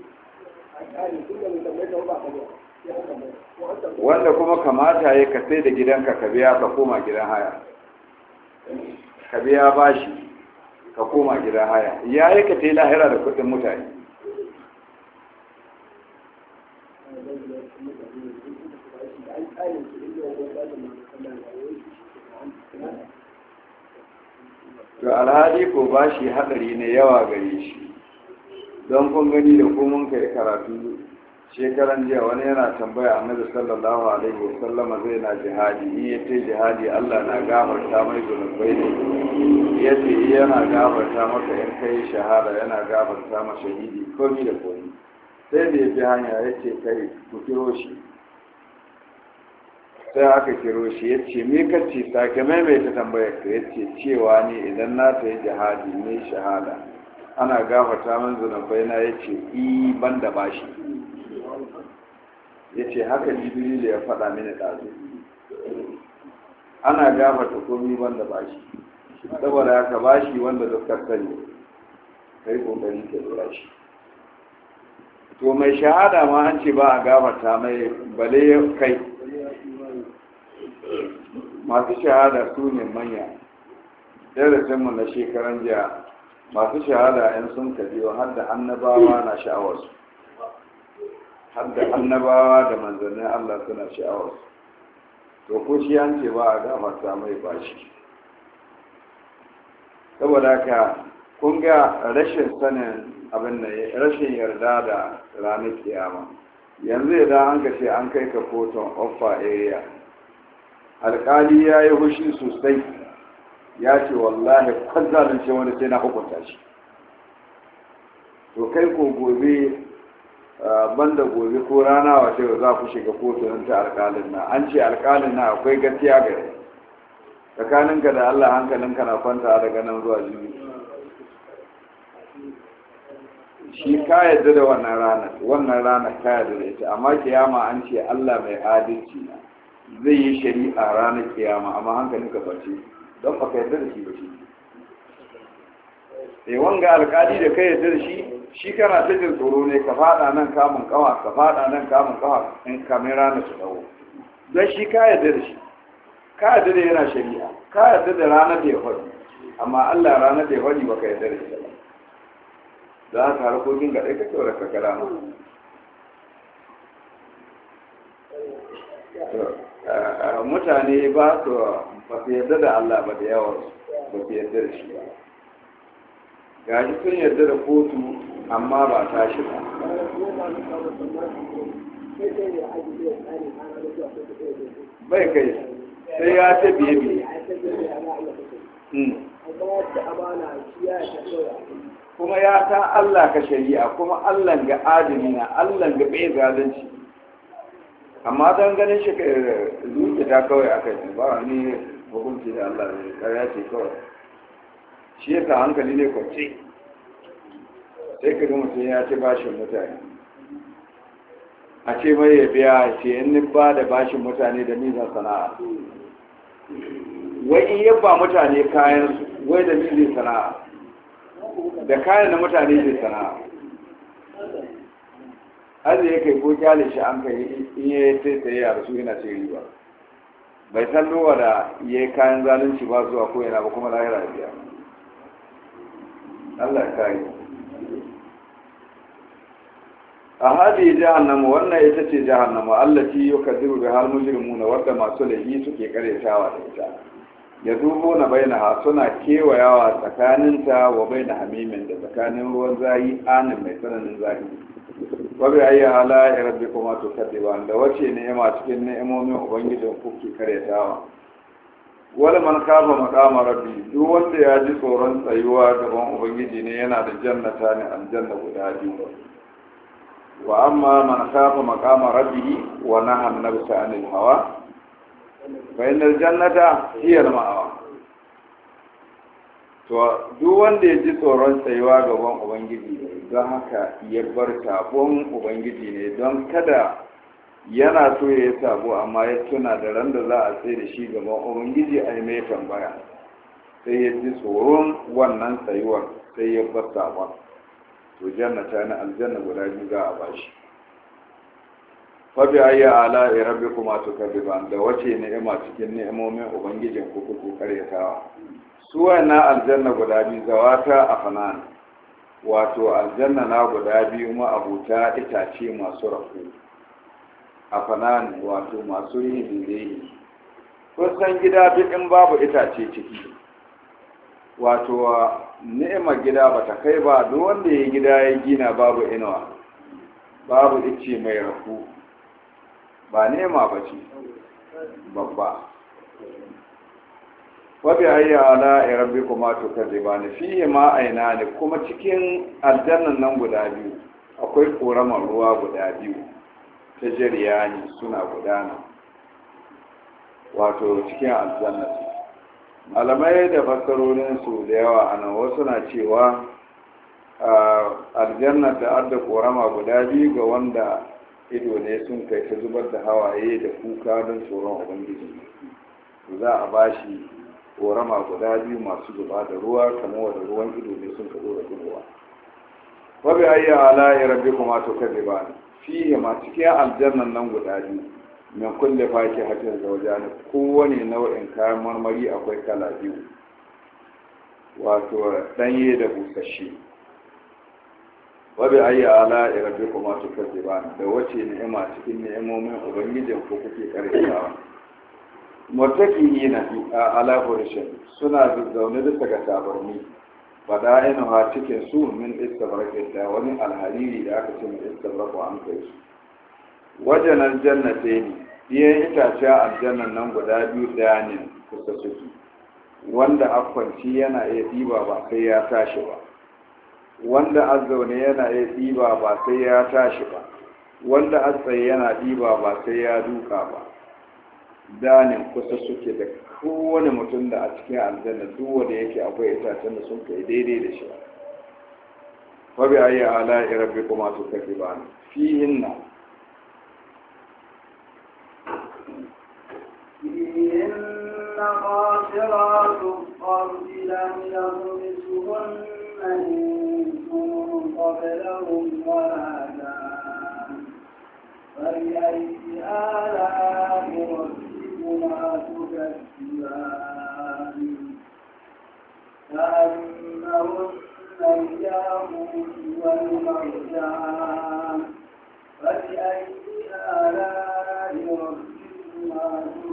wanda kuma kamata ya ka sai da gidanka ka biya ka koma gidan haya, ka biya bashi ka koma gidan haya, ya yi ka ta yi lahira da kudin mutane. To alhali ko ba shi hadari ne yawa gare shi, don kun gani da kuma kai karatu shekaran jiya wani yana tambaya annabi sallallahu alaihi wasallama zai na jihadi, in ya ce jihadi Allah na gafarta mai zunubai ne, ya ce yana gafarta maka in kai shahada, yana gafarta ma shahidi komi da komi. Sai da ya fi hanya ya ce kai ku kiro shi, sai aka kiro shi ya ce me kace sake maimaita tambayar ka, ya ce cewa ne idan na ta yi jihadi ne shahada ana gafarta min zunubai na, ya ce i ban da bashi, ya ce haka jibrilu ya faɗa mini ɗazu ana gafarta komi ban da bashi, saboda haka bashi wanda dukkan sani kai kokari ka dora shi. To mai shahada ma an ce ba a gafarta mai bale kai, masu shahada su ne manya. Darasinmu na shekaran jiya masu shahada in sun kabiyo har da annabawa na sha'awarsu, har da annabawa da manzannin Allah suna sha'awarsu. To ko shi an ce ba a gafarta mai bashi. Saboda haka kun ga rashin sanin abin da rashin yarda da ranar kiyama. Yanzu idan an ka ce an kai ka kotun offer area, alƙali ya yi hushi sosai, ya ce wallahi kwan zalunce wani sai na hukunta shi. To kai ko gobe banda gobe ko rana wace za ku shiga kotun ta alƙalin na, an ce alƙalin na akwai gaskiya gare tsakaninka da Allah, hankalinka na kwanta daga nan zuwa jini. Shi ka yadda da wannan ranar, wannan ranar ka yadda da ita, amma kiyama an ce Allah mai adalci na zai yi shari'a ranar kiyama, amma hankalin ka bace don ba ka yadda da shi ba shi. Eh wanga alkali da kai yadda da shi, shi kana ta jin tsoro ne ka fada nan kamun kawa, ka fada nan kamun kawa in kamin ranar su dawo, don shi ka yadda da shi. ka yarda da yana shari'a, ka yarda da ranar da ya faɗi, amma Allah ranar da ya faɗi baka yarda da ita ba. Za ka harkokin ga ɗaya ka kyau da ka gara ma. Mutane ba su ba su yarda da Allah ba da yawa ba su yarda da shi ba. Ga shi sun yarda da kotu amma ba ta shi ba. Bai kai sai ya ta biye biye. Kuma ya ta Allah ka shari'a kuma Allah ga adini na Allah ga bai zalunci. Amma don ganin shi ka zuke ta kawai aka yi ba ni hukunci da Allah ne karya ce kawai. Shi ya ta hankali ne kwance. Sai ka ga mutum ya ce bashin mutane. A ce mai ya biya ce in ni ba da bashin mutane da nizan sana'a. Wai in yabba mutane kayan su wai da nizan sana'a. Da kayan da mutane zai sana'a. Har da ya kai ko kyale shi an kai in ya sai sai ya rasu yana ce riba. Bai san lowa da ya yi kayan zalunci ba zuwa ko yana ba kuma lahira biya. Allah ya kare. A hadi jahannama wannan ita ce jahannama allati yukadiru bi hal mujrimuna wadda masu laifi suke karetawa da ita. Ya dubo na bainaha suna kewayawa tsakaninta wa baina hamimin da tsakanin ruwan zahi anin mai tsananin zahi. Wa bi ayyi ala rabbikuma tukadiban da wace ni'ima cikin ni'imomin ubangijin ku ke karetawa. Wala man kafa maqama rabbi duk wanda ya ji tsoron tsayuwa gaban ubangiji ne yana da jannata ne aljanna guda biyu. Wa amma man khafa maqama rabbih wa naha an-nafsa 'anil hawa fa innal jannata hiya al-ma'wa. To duk wanda ya ji tsoron tsayuwa gaban ubangiji don haka ya bar sabon ubangiji ne don kada yana so ya yi sabo amma ya tuna da ran da za a tsaye da shi gaban ubangiji a yi mai tambaya sai ya ji tsoron wannan tsayuwar sai ya bar sabon. To jannata na aljanna guda biyu za a bashi. Fabi ayya ala ya rabbi kuma tukadiban da wace ni'ima cikin ni'imomin ubangijin ku kuke karyatawa. Su wannan aljanna guda biyu zawata afanan wato aljanna na guda biyu ma abuta itace masu rafu. Afanan wato masu yin direhi. Kun san gida duk in babu itace ciki. Wato ni'imar gida ba ta kai ba duk wanda ya gida ya gina babu inuwa babu ice mai rafu ba ni'ima ba ce babba. Wabi ayya ala ya rabbi kuma to kaze ba ni fiye ma aina ne kuma cikin aljannan nan guda biyu akwai koramar ruwa guda biyu ta jariyani suna gudana wato cikin aljannan. Malamai da fassarorinsu da yawa a nan wasu na cewa aljanna da adda korama guda biyu ga wanda ido ne sun kai ta zubar da hawaye da kuka don tsoron ubangiji za a bashi korama guda biyu masu zuba da ruwa kamar wadda ruwan ido ne sun ka da zubowa. Wabi ayya ala ya rabbi kuma to kaze ba fiye ma cikin aljannan nan guda biyu min kulle faki hatin zaujani kowane nau'in kayan marmari akwai kala biyu wato danye da busasshe. Wabi ayya ala ya rabbi kuma to kaze ba da wace ni'ima cikin ni'imomin ubangijin ko kuke karyatawa. Mutaki na ala furshin suna zaune bisa ga tabarmi fada ina ha cikin su min istabrakin da wani alhariri da aka ce min istabraku an kai su. Wajen aljannata ne biyan itace aljannan nan guda biyu daya ne kusa suke wanda akwanci yana iya ɗiba ba sai ya tashi ba wanda azzaune yana iya ɗiba ba sai ya tashi ba wanda azzaye yana ɗiba ba sai ya duka ba. Danin kusa suke da kowane mutum da a cikin aljanna duk wanda yake akwai itacen da sun kai daidai da shi. Fabi ayi ala rabbi kuma su kafi ba fihinna فيهن قاصرات الطرف لم يطمثهن إنس قبلهم ولا جان فبأي آلاء ربكما تكذبان تكذبان كأنهن الياقوت والمرجان فبأي آلاء ربكما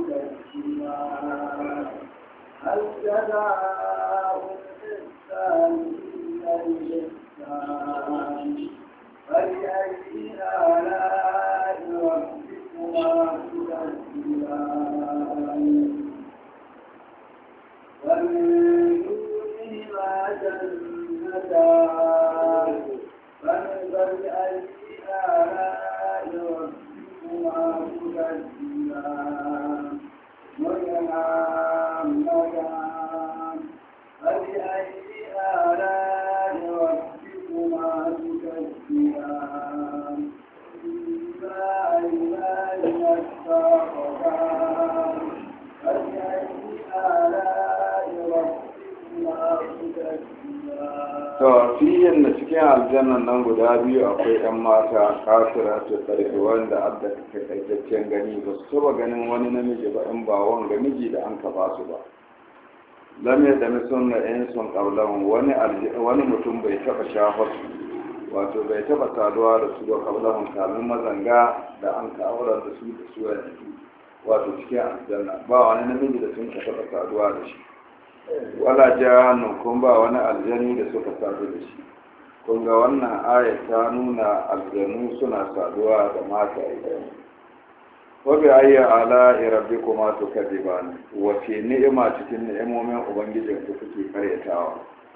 تكذبان هل جزاء الإحسان إلا الإحسان فبأي آلاء ربكما تكذبان ومن دونهما جنتان فبأي آلاء ربكما تكذبان مدهامتان فبأي آلاء ربكما تكذبان فيهما عينان نضاختان فبأي آلاء ربكما تكذبان. To fihin da cikin aljannan nan guda biyu akwai ‘yan mata kafira ta tsarki wanda adda takaitaccen gani ba su taba ganin wani namiji ba in ba wanga miji da an ka ba su ba. Lam ya dami sunna in sun ƙaulan wani mutum bai taba shafar su wato bai taba saduwa da su ba ƙaulan kamin mazanga da an ka aurar da su da su yanzu wato cikin aljanna ba wani namiji da sun ka taba saduwa da shi. Wala jahannun kun ba wani aljani da suka sadu da shi kun ga wannan ayat ta nuna aljanu suna saduwa da mata idan wa bi ayyi ala rabbikuma tukadiban wace ni'ima cikin ni'imomin ubangijin ku kuke karyatawa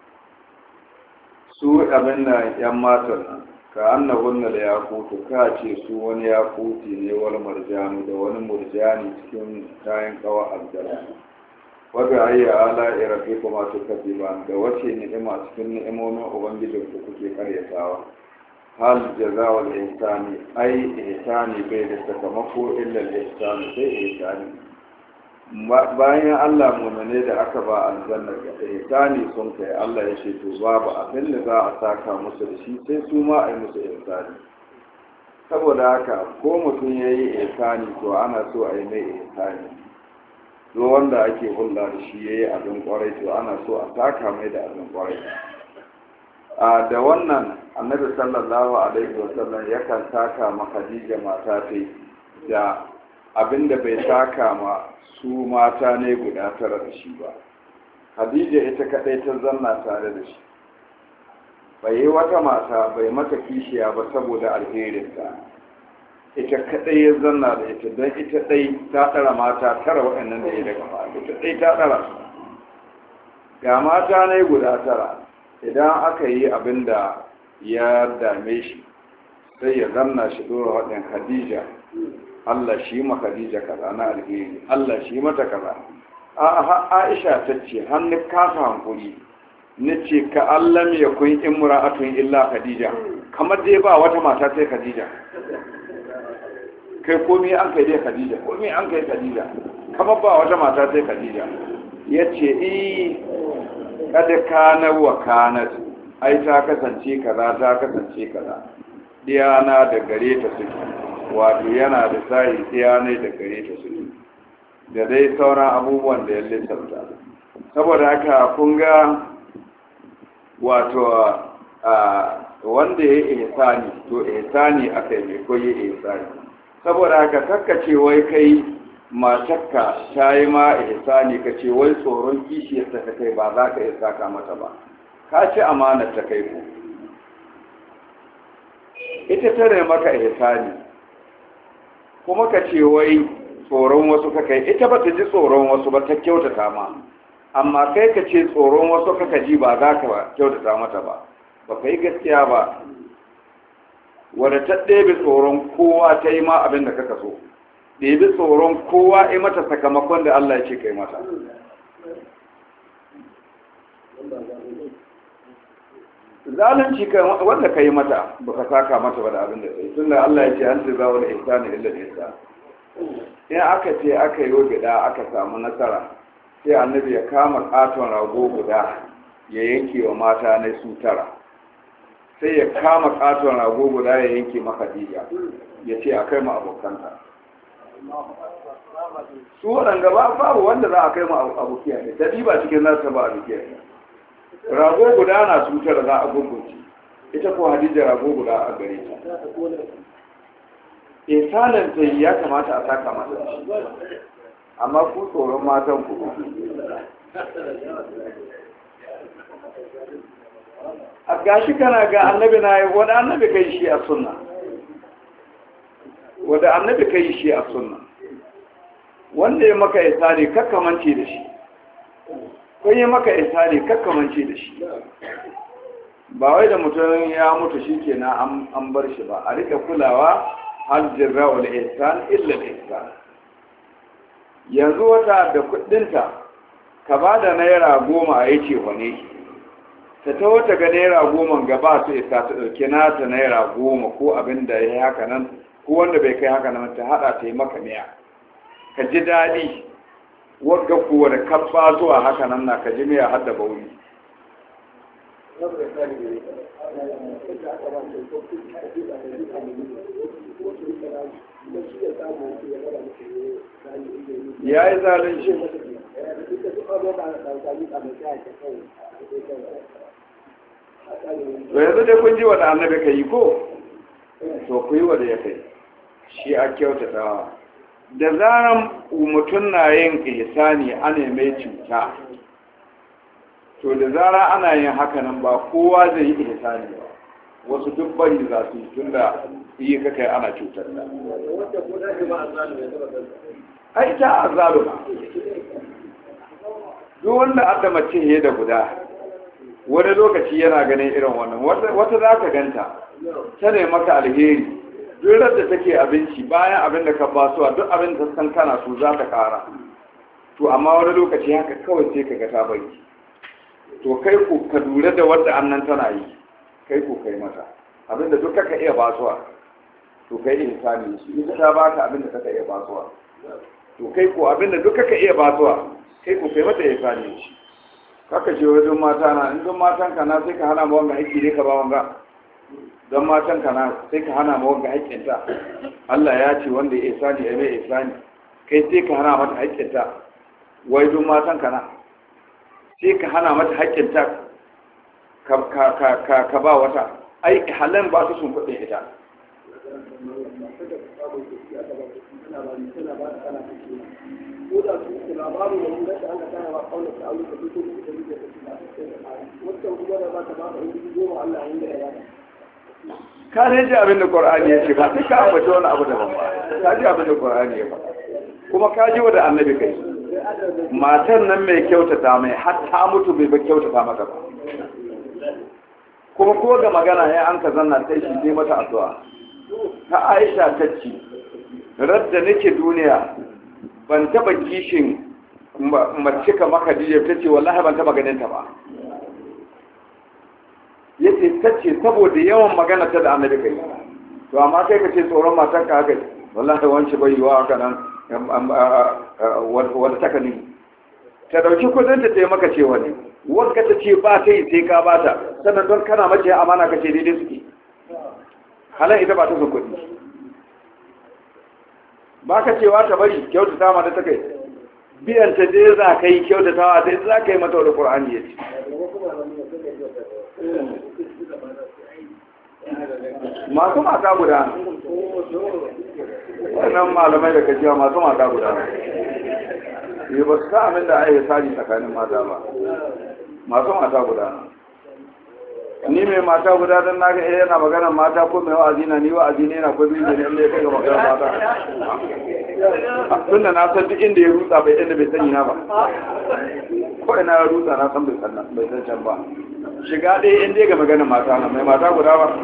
su abin nan yan matan nan ka annahunna la yaqutu ka ce su wani yaquti ne wal marjanu da wani murjani cikin kayan kawa aljanna wadda ayya ala irafi kuma su kafi ba da wace ni'ima cikin ni'imomin ubangijin ku kuke karyatawa hal jazawal ihsani ai ihsani bai da sakamako illa ihsani sai ihsani bayan Allah mu'mine da aka ba aljanna ga ihsani sun kai Allah ya ce to babu abin da za a saka musu da shi sai su ma ai musu ihsani saboda haka ko mutum yayi ihsani to ana so a yi mai ihsani do wanda ake hulɗa da shi yayi abin kwarai to ana so a taka mai da abin kwarai a da wannan annabi sallallahu alaihi wasallam yakan taka ma Khadija mata ta da abin da bai taka ma su mata ne guda tara da shi ba Khadija ita kadai ta zanna tare da shi bai yi wata mata bai mata kishiya ba saboda alherinta ita kadai ya zanna da ita don ita dai ta tsara mata tara waɗannan da ya daga ma ita dai ta tsara ga mata ne guda tara idan aka yi abin da ya dame shi sai ya zanna shi dora waɗin Khadija Allah shi ma Khadija kaza na alheri Allah shi mata kaza a Aisha ta ce hannu kasa hankuri nace ka allam yakun imra'atun illa Khadija kamar dai ba wata mata sai Khadija kai komai an kai dai Khadija komai an kai Khadija kamar ba wata mata sai Khadija yace eh kada kana wa kanat ai ta kasance kaza ta kasance kaza diyana da gare ta suke wato yana da sai diyana da gare ta suke da dai sauran abubuwan da ya lissafta saboda haka kun ga wato wanda ya yi ihsani to ihsani akai mai koyi ihsani saboda haka kakkace wai kai matakka ta yi ma ihsani ka ce wai tsoron kishiyarta ta kai ba za ka iya saka mata ba ka ci amanar ta kai ku ita tare maka ihsani kuma ka ce wai tsoron wasu ka kai ita ba ta ji tsoron wasu ba ta kyautata ma amma kai ka ce tsoron wasu kaka ji ba za ka kyautata mata ba ba ka yi gaskiya ba wadda ta ɗebe tsoron kowa ta yi ma abin da kaka so ɗebe tsoron kowa yi mata sakamakon da Allah ya ce ka yi mata zalunci wanda ka yi mata ba ka saka mata ba da abin da sai tun da Allah ya ce an ce za wani ihsani illa da ihsan in aka ce aka yi gida aka samu nasara sai annabi ya kama katon rago guda ya yanke wa mata na su tara sai ya kama katon rago guda ya yanke ma Khadija ya ce a kai ma abokanta su waɗanda ba babu wanda za a kai mu abu kiyaye ta ɗiba cikin nasa ba abu kiyaye rago guda na su tara za a gungunci ita ko hadija rago guda a gare ta ihsanin ta ya kamata a saka mata amma ku tsoron matan ku a gashi kana ga annabi na yi wanda annabi kai shi a sunna wanda annabi kai shi a sunna wanda ya maka ihsani kakkamance da shi ko yi maka ihsani kakkamance da shi ba wai da mutum ya mutu shi kenan an bar shi ba a rika kulawa hal jirra wal ihsan illa al ihsan yanzu wata da kuɗinta ka ba da naira goma a yace wane ta ta wata ga naira goma gaba su isa ta ɗauki nata naira goma ko abin da ya yi haka nan ko wanda bai kai haka nan ta haɗa ta yi maka miya ka ji daɗi wagga kuwa da kabba zuwa haka nan na ka ji miya har da bauri ya yi zalunci to yanzu dai kun ji wa da annabi ka yi ko to ku yi wa da ya kai shi a kyautatawa da zaran mutum na yin ihsani ana mai cuta to da zara ana yin haka nan ba kowa zai yi ihsani ba wasu duk bari za su yi tun da yi ka kai ana cutar da ai ta azaluma duk wanda aka mace ya da guda wani lokaci yana ganin irin wannan wata za ka ganta ta ne maka alheri duk da take abinci bayan abin da ka basuwa duk abin da san kana so za ta kara to amma wani lokaci haka kawai sai ka ga ta bari to kai ku ka lura da wanda annan tana yi kai ku kai mata abin da duk ka iya basuwa to kai insani shi ita ta baka abin da ka iya basuwa to kai ku abin da duk ka iya basuwa kai ku kai mata insani shi kaka ce wajen mata na in don matan ka na sai ka hana ma wanga haƙƙi ne ka ba wanga don matan ka na sai ka hana ma wanga haƙƙinta Allah ya ce wanda ya isani ya mai isani kai sai ka hana mata haƙƙinta wai don matan ka na sai ka hana mata haƙƙinta ka ka ka ka ba wata ai halan ba su sun kuɗin ita ko da su da babu da mun da an ka kana ba kauna ta aure ka fito da shi da wata kuma da ba ta ba ka yi goma Allah ya yi da ka ne ji abin da Qur'ani ya ce ba sai ka ambaci wani abu daban ba ka ji abin da Qur'ani ya faɗa kuma ka ji wa da annabi kai matan nan mai kyautata mai har ta mutu bai ba kyautata maka ba kuma ko ga magana ya an ka zanna sai shi sai mata addu'a ta Aisha ta ce radda nake duniya ban taba kishin mace kamar Khadija ta ce wallahi ban taba ganin ta ba yace ta ce saboda yawan magana ta da annabi kai to amma kai ka ce tsoron matan ka haka wallahi wance bai yiwa haka nan wanda ta kani ta dauki kudin ta tayi maka cewa ne wanda ta ce ba ta yi sai ka bata sannan don kana mace amana ka ce daidai suke halan ita ba ta son kudi ba ka cewa ta bari kyautata mata ta kai biyan ta je za ka yi kyautatawa ta za ka yi mata wadda ƙur'ani ya ce masu mata guda wannan malamai da kajiya masu mata guda ne ba su sa amin da ake sani tsakanin mata ba masu mata guda ni mai mata guda don na ga eh yana maganar mata ko mai wa'azi na ni wa'azi ne na ko biyu ne ne kai ga maganar mata tunda na san duk inda ya rutsa bai inda bai sani na ba ko ina ya rutsa na san bai san bai san can ba shiga dai inda ya ga maganar mata na mai mata guda ba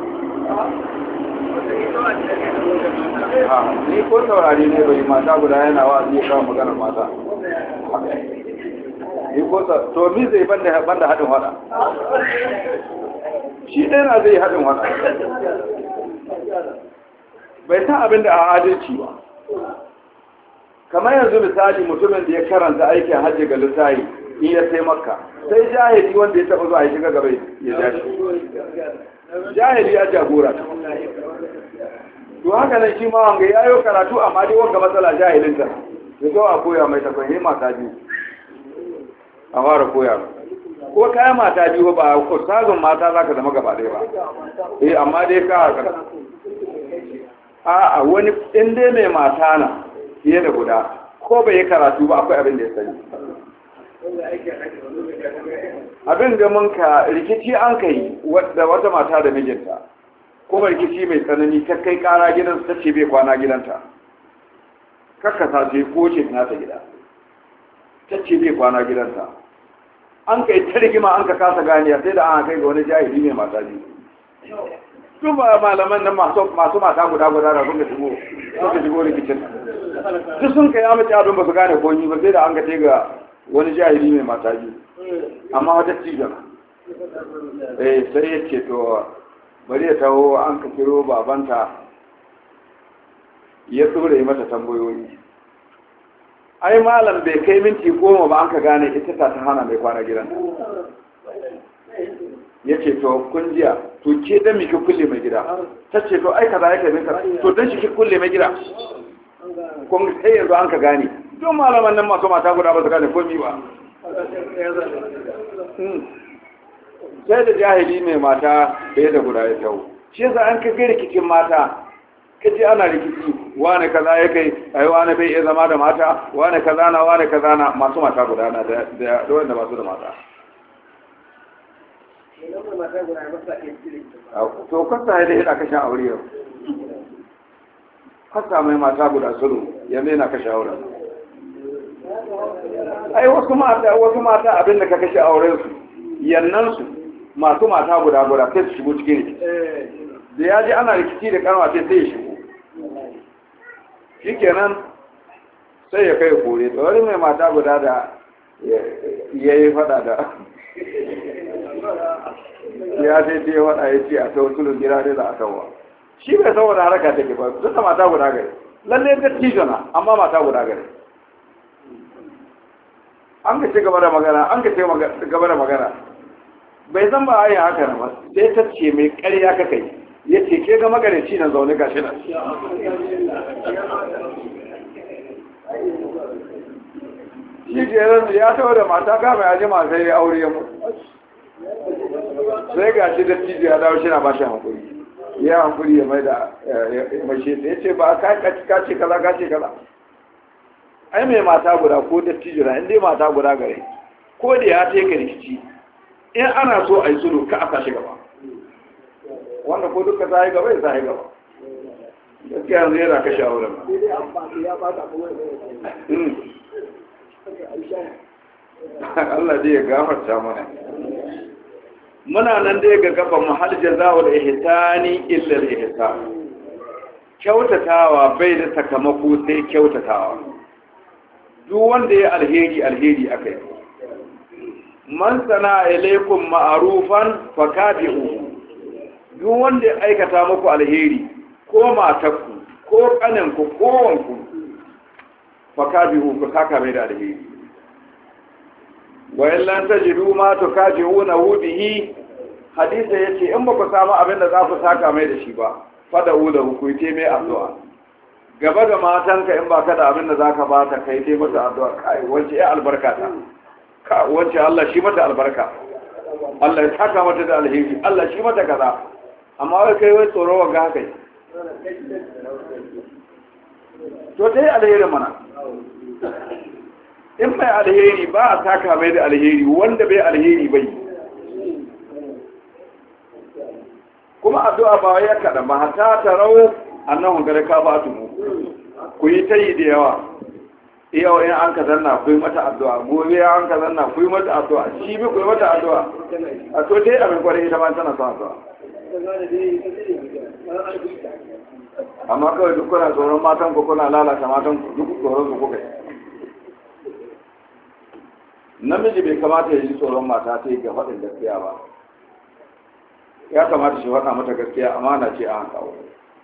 ha ni ko saurari ne bai mata guda yana wa'azi ya kawo maganar mata ni ko to mi zai banda banda hadin wada shi ɗaya na zai haɗin wata bai san abin da a adalci ba kamar yanzu misali mutumin da ya karanta aikin hajji ga lissahi in ya sai makka sai jahili wanda ya taɓa zuwa ya shiga gaba ya ja shi jahili ya jagora to haka nan shi ma wanga ya yi karatu amma dai wanga matsala jahilinta ya zo a koya mai takwai mata biyu a fara koya ko kayan mata biyu ba ko sazon mata za ka zama gaba ɗaya ba eh amma dai ka haka a a wani in dai mai mata na fiye da guda ko bai yi karatu ba akwai abin da ya sani abin da mun ka rikici an kai da wata mata da mijinta kuma rikici mai tsanani ta kai kara gidansu ta ce bai kwana gidanta kakkasa ce ko ce na ta gida ta ce bai kwana gidanta an kai ta rigima an ka kasa ganiya sai da an kai ga wani jahili mai mata biyu tun ba malaman nan masu mata guda guda da sun ka shigo sun ka shigo rikicin duk sun kai amince abin ba su gane ko ni ba sai da an ka ga wani jahili mai mata biyu amma wata cijon eh sai ya ce to bari ya taho an ka kiro babanta ya tsore mata tambayoyi ai malam bai kai minti goma ba an ka gane ita ta hana mai kwana gidan ya ce to kun jiya to ke dan miki kulle mai gida ta ce to ai kaza yake minka to dan shi ki kulle mai gida kun sai yanzu an ka gane don malaman nan masu mata guda ba su gane komi ba sai da jahili mai mata ɗaya da guda ya tau shi yasa an kaga rikicin mata kaji ana rikici wane kaza ya kai ai wane bai iya zama da mata wane kaza na wane kaza na masu mata guda na da da wanda masu da mata to kasa ya da hida kashin aure yau kasa mai mata guda sulu yanzu yana kashe auren ai wasu mata wasu mata abin da ka kashe auren su yannan su masu mata guda guda sai su shigo cikin rikici da ya ji ana rikici da karma sai sai ya shigo shikenan sai ya kai kore da wani mai mata guda da ya yi fada da ya sai ce wada ya ce a sau tulun gira dai da aka wa shi bai saboda haraka take ba duk da mata guda gare lalle da tijona amma mata guda gare an ka ce gaba da magana an ka ce gaba da magana bai zan ba ayi haka na ba sai ta ce mai ƙarya ka kai ya ce ke ga magareci na zaune gashi nan shi ke yanzu ya tawo da mata kama ya jima sai ya aure ya mutu sai ga shi da tiji ya dawo shi na ba shi hankuri ya hankuri ya mai da mashi ya ce ba ka ce kaza ka ce kaza ai mai mata guda ko da tiji na inda mata guda gare ko da ya teka rikici in ana so a yi sulhu ka a sashi gaba wanda ko duka za a yi gaba ya za a yi gaba gaskiya yanzu yana kashe auren Allah dai ya gafarta mana muna nan dai ga gaba mahal jaza'ul ihsani illa al ihsan kyautatawa bai da sakamako sai kyautatawa duk wanda ya alheri alheri akai man sana ilaikum ma'rufan fakabihu duk wanda ya aikata muku alheri ko matarku ko kaninku ko wanku fakabihu ku saka mai da alheri wa illan tajidu ma tukajihuna bihi hadisi yace in ba ku samu abin da za ku saka mai da shi ba fada ula ku yi mai addu'a gaba da matanka in ba ka da abin da zaka ba ta kai tai mata addu'a kai wace ya albarka ta ka wace Allah shi mata albarka Allah ya saka mata da alheri Allah shi mata kaza amma wai kai wai tsoro wa ga kai to dai alheri mana in mai alheri ba a saka mai da alheri wanda bai alheri bai kuma addu'a ba ya kada ba ta tarau annahu gare ka ba tumu ku yi tayi da yawa yau in an ka zanna ku yi mata addu'a gobe an ka zanna ku yi mata addu'a shi bi ku yi mata addu'a a to dai abin kwarai ita ma tana son addu'a amma kawai duk kuna tsoron matan ku kuna lalata matan ku duk tsoron su kuka yi namiji bai kamata ya ji tsoron mata ta yi ga faɗin gaskiya ba ya kamata shi faɗa mata gaskiya amana ce a hankawa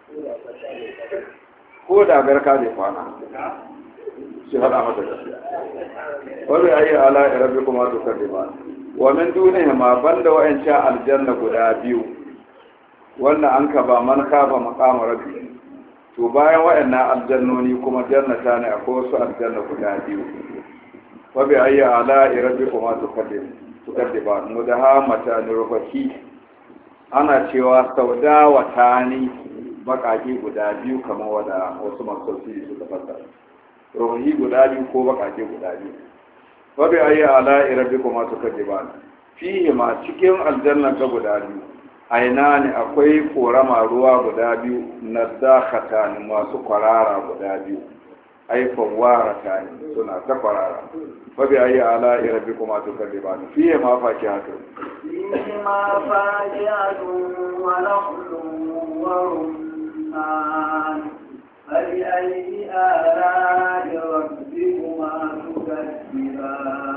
ko da garka zai kwana shi faɗa mata gaskiya wani ayi ala ya rabbi kuma to karbe ba wa min duniya ma banda wa'ancan aljanna guda biyu wanda an ka ba man kafa maqama rabbi to bayan waɗannan aljannoni kuma jannata ne akwai wasu aljanna guda biyu wa bi ayyi ala rabbikuma tukaddim tukaddiba mudahamata nurfaki ana cewa sauda wa tani bakake guda biyu kamar wada wasu masauki suka fassara ruhi guda biyu ko bakake guda biyu wa bi ayyi ala rabbikuma tukaddiba fihi ma cikin aljanna ga guda biyu aina ne akwai korama ruwa guda biyu na dakata ne masu kwarara guda biyu aifan warata ne suna ta kwarara fabi ayi ala irabi kuma to kalle ba fiye ma faki haka fiye ma faki haka wa nakhlun wa rumman fabi ayi ala irabi kuma to kalle ba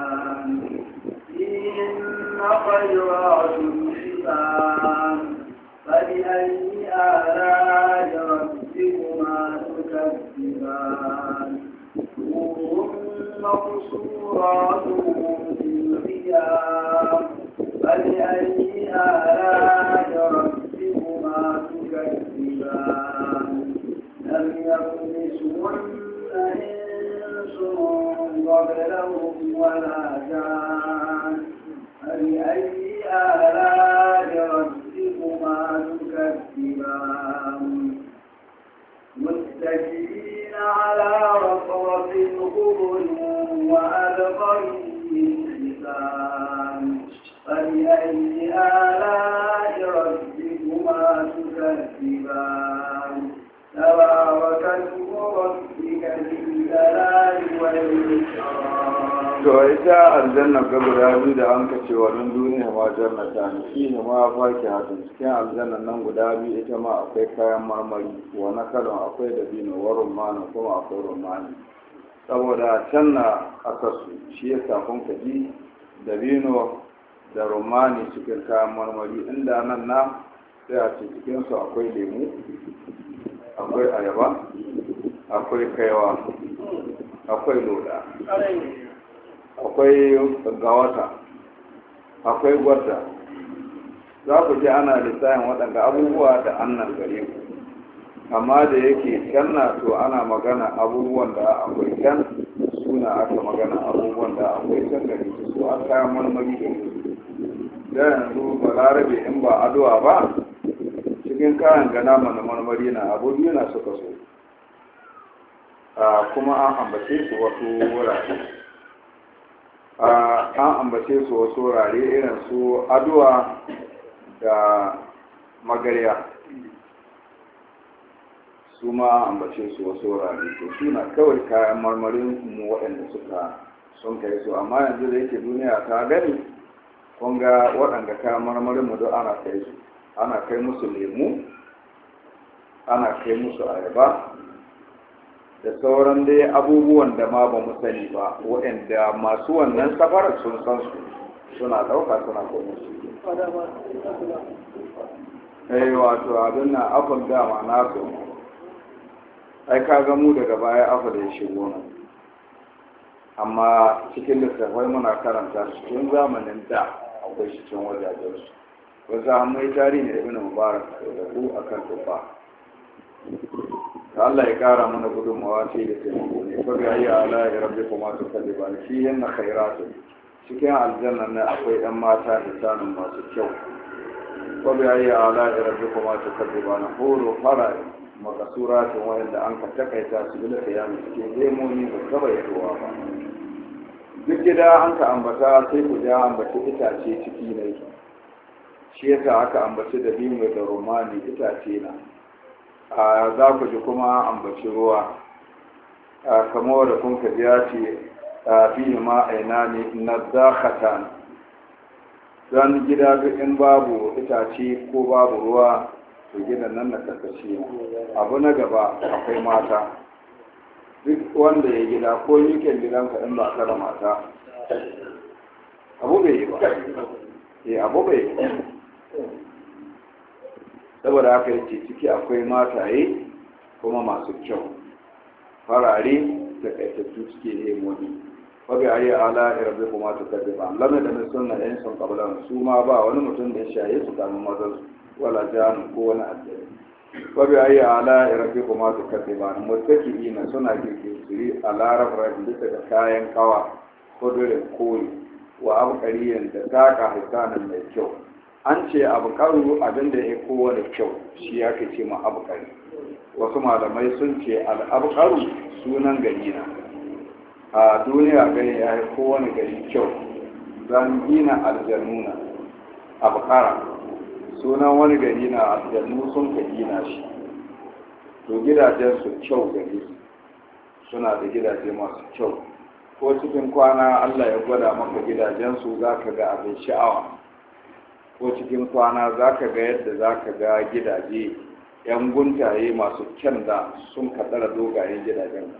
inna khayratun فبأي آلاء ربكما تكذبان نور مقصورات في الخيام فبأي آلاء ربكما تكذبان لم يطمسهن إنس قبلهم ولا جان فبأي آلاء ربكما تكذبان متكئين على رفرف خضر وأبقري حسان فبأي آلاء ربكما تكذبان تبارك اسم ربك ذي الجلال والإكرام. to ita aljanna ga guda biyu da an kace wannan duniya ma jannata ne shi ne ma faki hadin cikin aljanna nan guda biyu ita ma akwai kayan marmari wa nakalon akwai dabino wa rumman kuma akwai rumman saboda can na akasu shi ya safon kaji dabino da rumman cikin kayan marmari inda nan na sai a ce cikin su akwai lemu akwai ayaba akwai kaiwa akwai loda akwai gawata akwai gwadda za ku ji ana lissafin waɗanda abubuwa da annan gare ku amma da yake canna to ana magana abubuwan da akwai can suna aka magana abubuwan da akwai can gare su su an kayan marmari da su da yanzu balarabe in ba addu'a ba cikin kayan gana mana marmari na abu biyu na suka so kuma an ambace su wasu wurare an ambace su wasu wurare irin su aduwa da magariya su ma an ambace su wasu wurare to suna kawai kayan marmarin mu waɗanda suka sun kai su amma yanzu da yake duniya ta gani kun ga waɗanda kayan marmarin mu duk ana kai su ana kai musu lemu ana kai musu ayaba da sauran dai abubuwan da ma ba mu sani ba waɗanda masu wannan safarar sun san su suna ɗauka suna kuma su ai wato abin na afin dama na so ai ka ga mu daga baya afa da ya shigo nan amma cikin littattafai muna karanta cikin zamanin da akwai shi cikin wajajen su wasu hamai tarihi ne ibn mubarak da ku akan tufa ta Allah ya kara mana gudunmawa ce da taimako ne fa ga ya ala ya rabbi kuma to kalli ba shi yana khairatu cikin aljanna ne akwai ɗan mata da sanin masu kyau fa ga ya ala ya rabbi kuma to kalli ba na horo fara makasuratin wanda an ka takaita su bila kiyami cikin lemoni ba saba yadowa ba duk gida an ka ambata sai ku ja ambaci itace ciki ne shi yasa aka ambaci da bimo da romani itace na a za ku ji kuma ambaci ruwa kamar da kun kaji ya ce fi ma aina ne na zakatan don gida duk in babu itace ko babu ruwa to gidan nan na karkashi abu na gaba akwai mata duk wanda ya gida ko yiken gidanka in ba kara mata abu bai yi ba eh abu bai yi saboda haka yace ciki akwai mataye kuma masu kyau farare da kaitattu suke lemoni wabi ayi ala irbi kuma ta kaddiba lamma da min sunna yan sun qablan su ma ba wani mutum da ya shaye su kamun mazan su wala janu ko wani addini wa bi ayi ala rabbikuma tukadiban muttaqiina suna kirkiri a larab rabbi bisa ga kayan kawa kudurin koli wa abqariyan da taka hisanan mai kyau an ce abqaru abinda ya kowane kyau shi yake ce ma abqari wasu malamai sun ce al abqaru sunan gari na a duniya gari ya yi kowane gari kyau zan gina aljannuna abqara sunan wani gari na aljannu sun ka gina shi to gidajen su kyau gari suna da gidaje masu kyau ko cikin kwana Allah ya gwada maka gidajen su zaka ga abin sha'awa ko cikin kwana zaka ga yadda zaka ga gidaje yan guntaye masu kyan da sun kaddara dogayen gidajen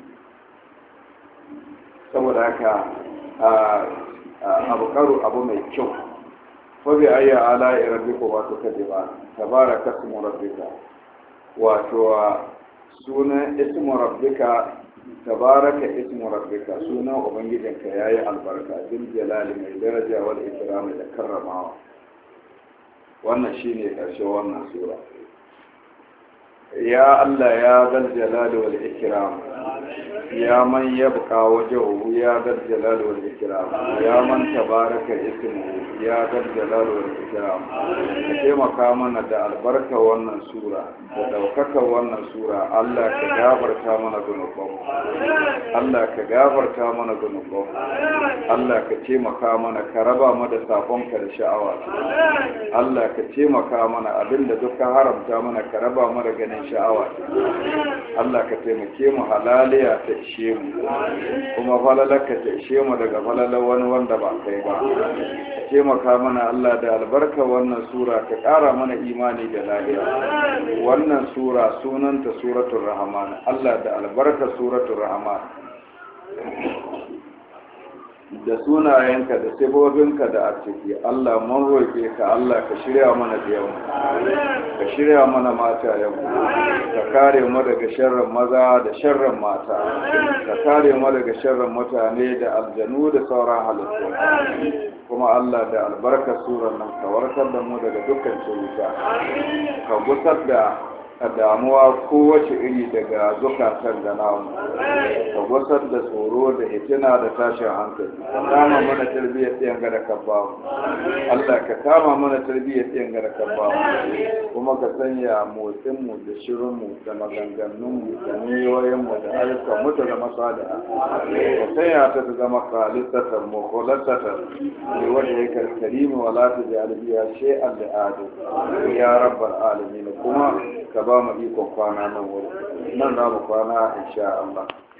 saboda haka abu karu abu mai kyau fabi ayya ala rabbika wa tukadiba tabaraka ismu rabbika wato sunan ismu rabbika tabaraka ismu rabbika sunan ubangijinka yayi albarka bil jalali mai daraja wal ikram da karramawa wannan shine karshe wannan sura ya Allah ya zal jalali wal ikram ya man yabqa wajhuhu ya zal jalali wal ikram ya man tabaraka ismuhu ya zal jalali wal ikram ka taimaka mana da albarka wannan sura da daukaka wannan sura Allah ka gafarta mana gunubanmu Allah ka gafarta mana gunubanmu Allah ka taimaka mana ka raba mu da sakonka da sha'awa Allah ka taimaka mana abinda duka haramta mana ka raba mu da ganin sha'awa Allah ka taimake mu halaliya ta ishe mu kuma falalarka ta ishe mu daga falalar wani wanda ba kai ba ka taimaka mana Allah da albarka wannan sura ka ƙara mana imani da lafiya wannan sura sunanta suratul rahman Allah da albarka suratul rahman da sunayenka da siffofinka da a ciki Allah mun roƙe ka Allah ka shirya mana da yau ka shirya mana mata yau ka kare mu daga sharrin maza da sharrin mata ka kare mu daga sharrin mutane da aljanu da sauran halittu kuma Allah da albarkar surar nan ka warkar da mu daga dukkan cuta ka gusar da a damuwa kowace iri daga zukatan da namu ka gusar da tsoro da hitina da tashin hankali ka kama mana tarbiyyar ɗiyan gada ka ba mu Allah ka kama mana tarbiyyar ɗiyan gada ka ba mu kuma ka sanya motsinmu da shirinmu da maganganunmu da niyoyinmu da ayyukanmu ta zama saliha ka sanya ta ta zama khalisatan mukhlasatan ne wanda ya karkari mu wala ta ji albiya shay'an da adu ya rabbal alamin kuma ka ba mu ikon kwana nan wuri nan za mu kwana insha Allah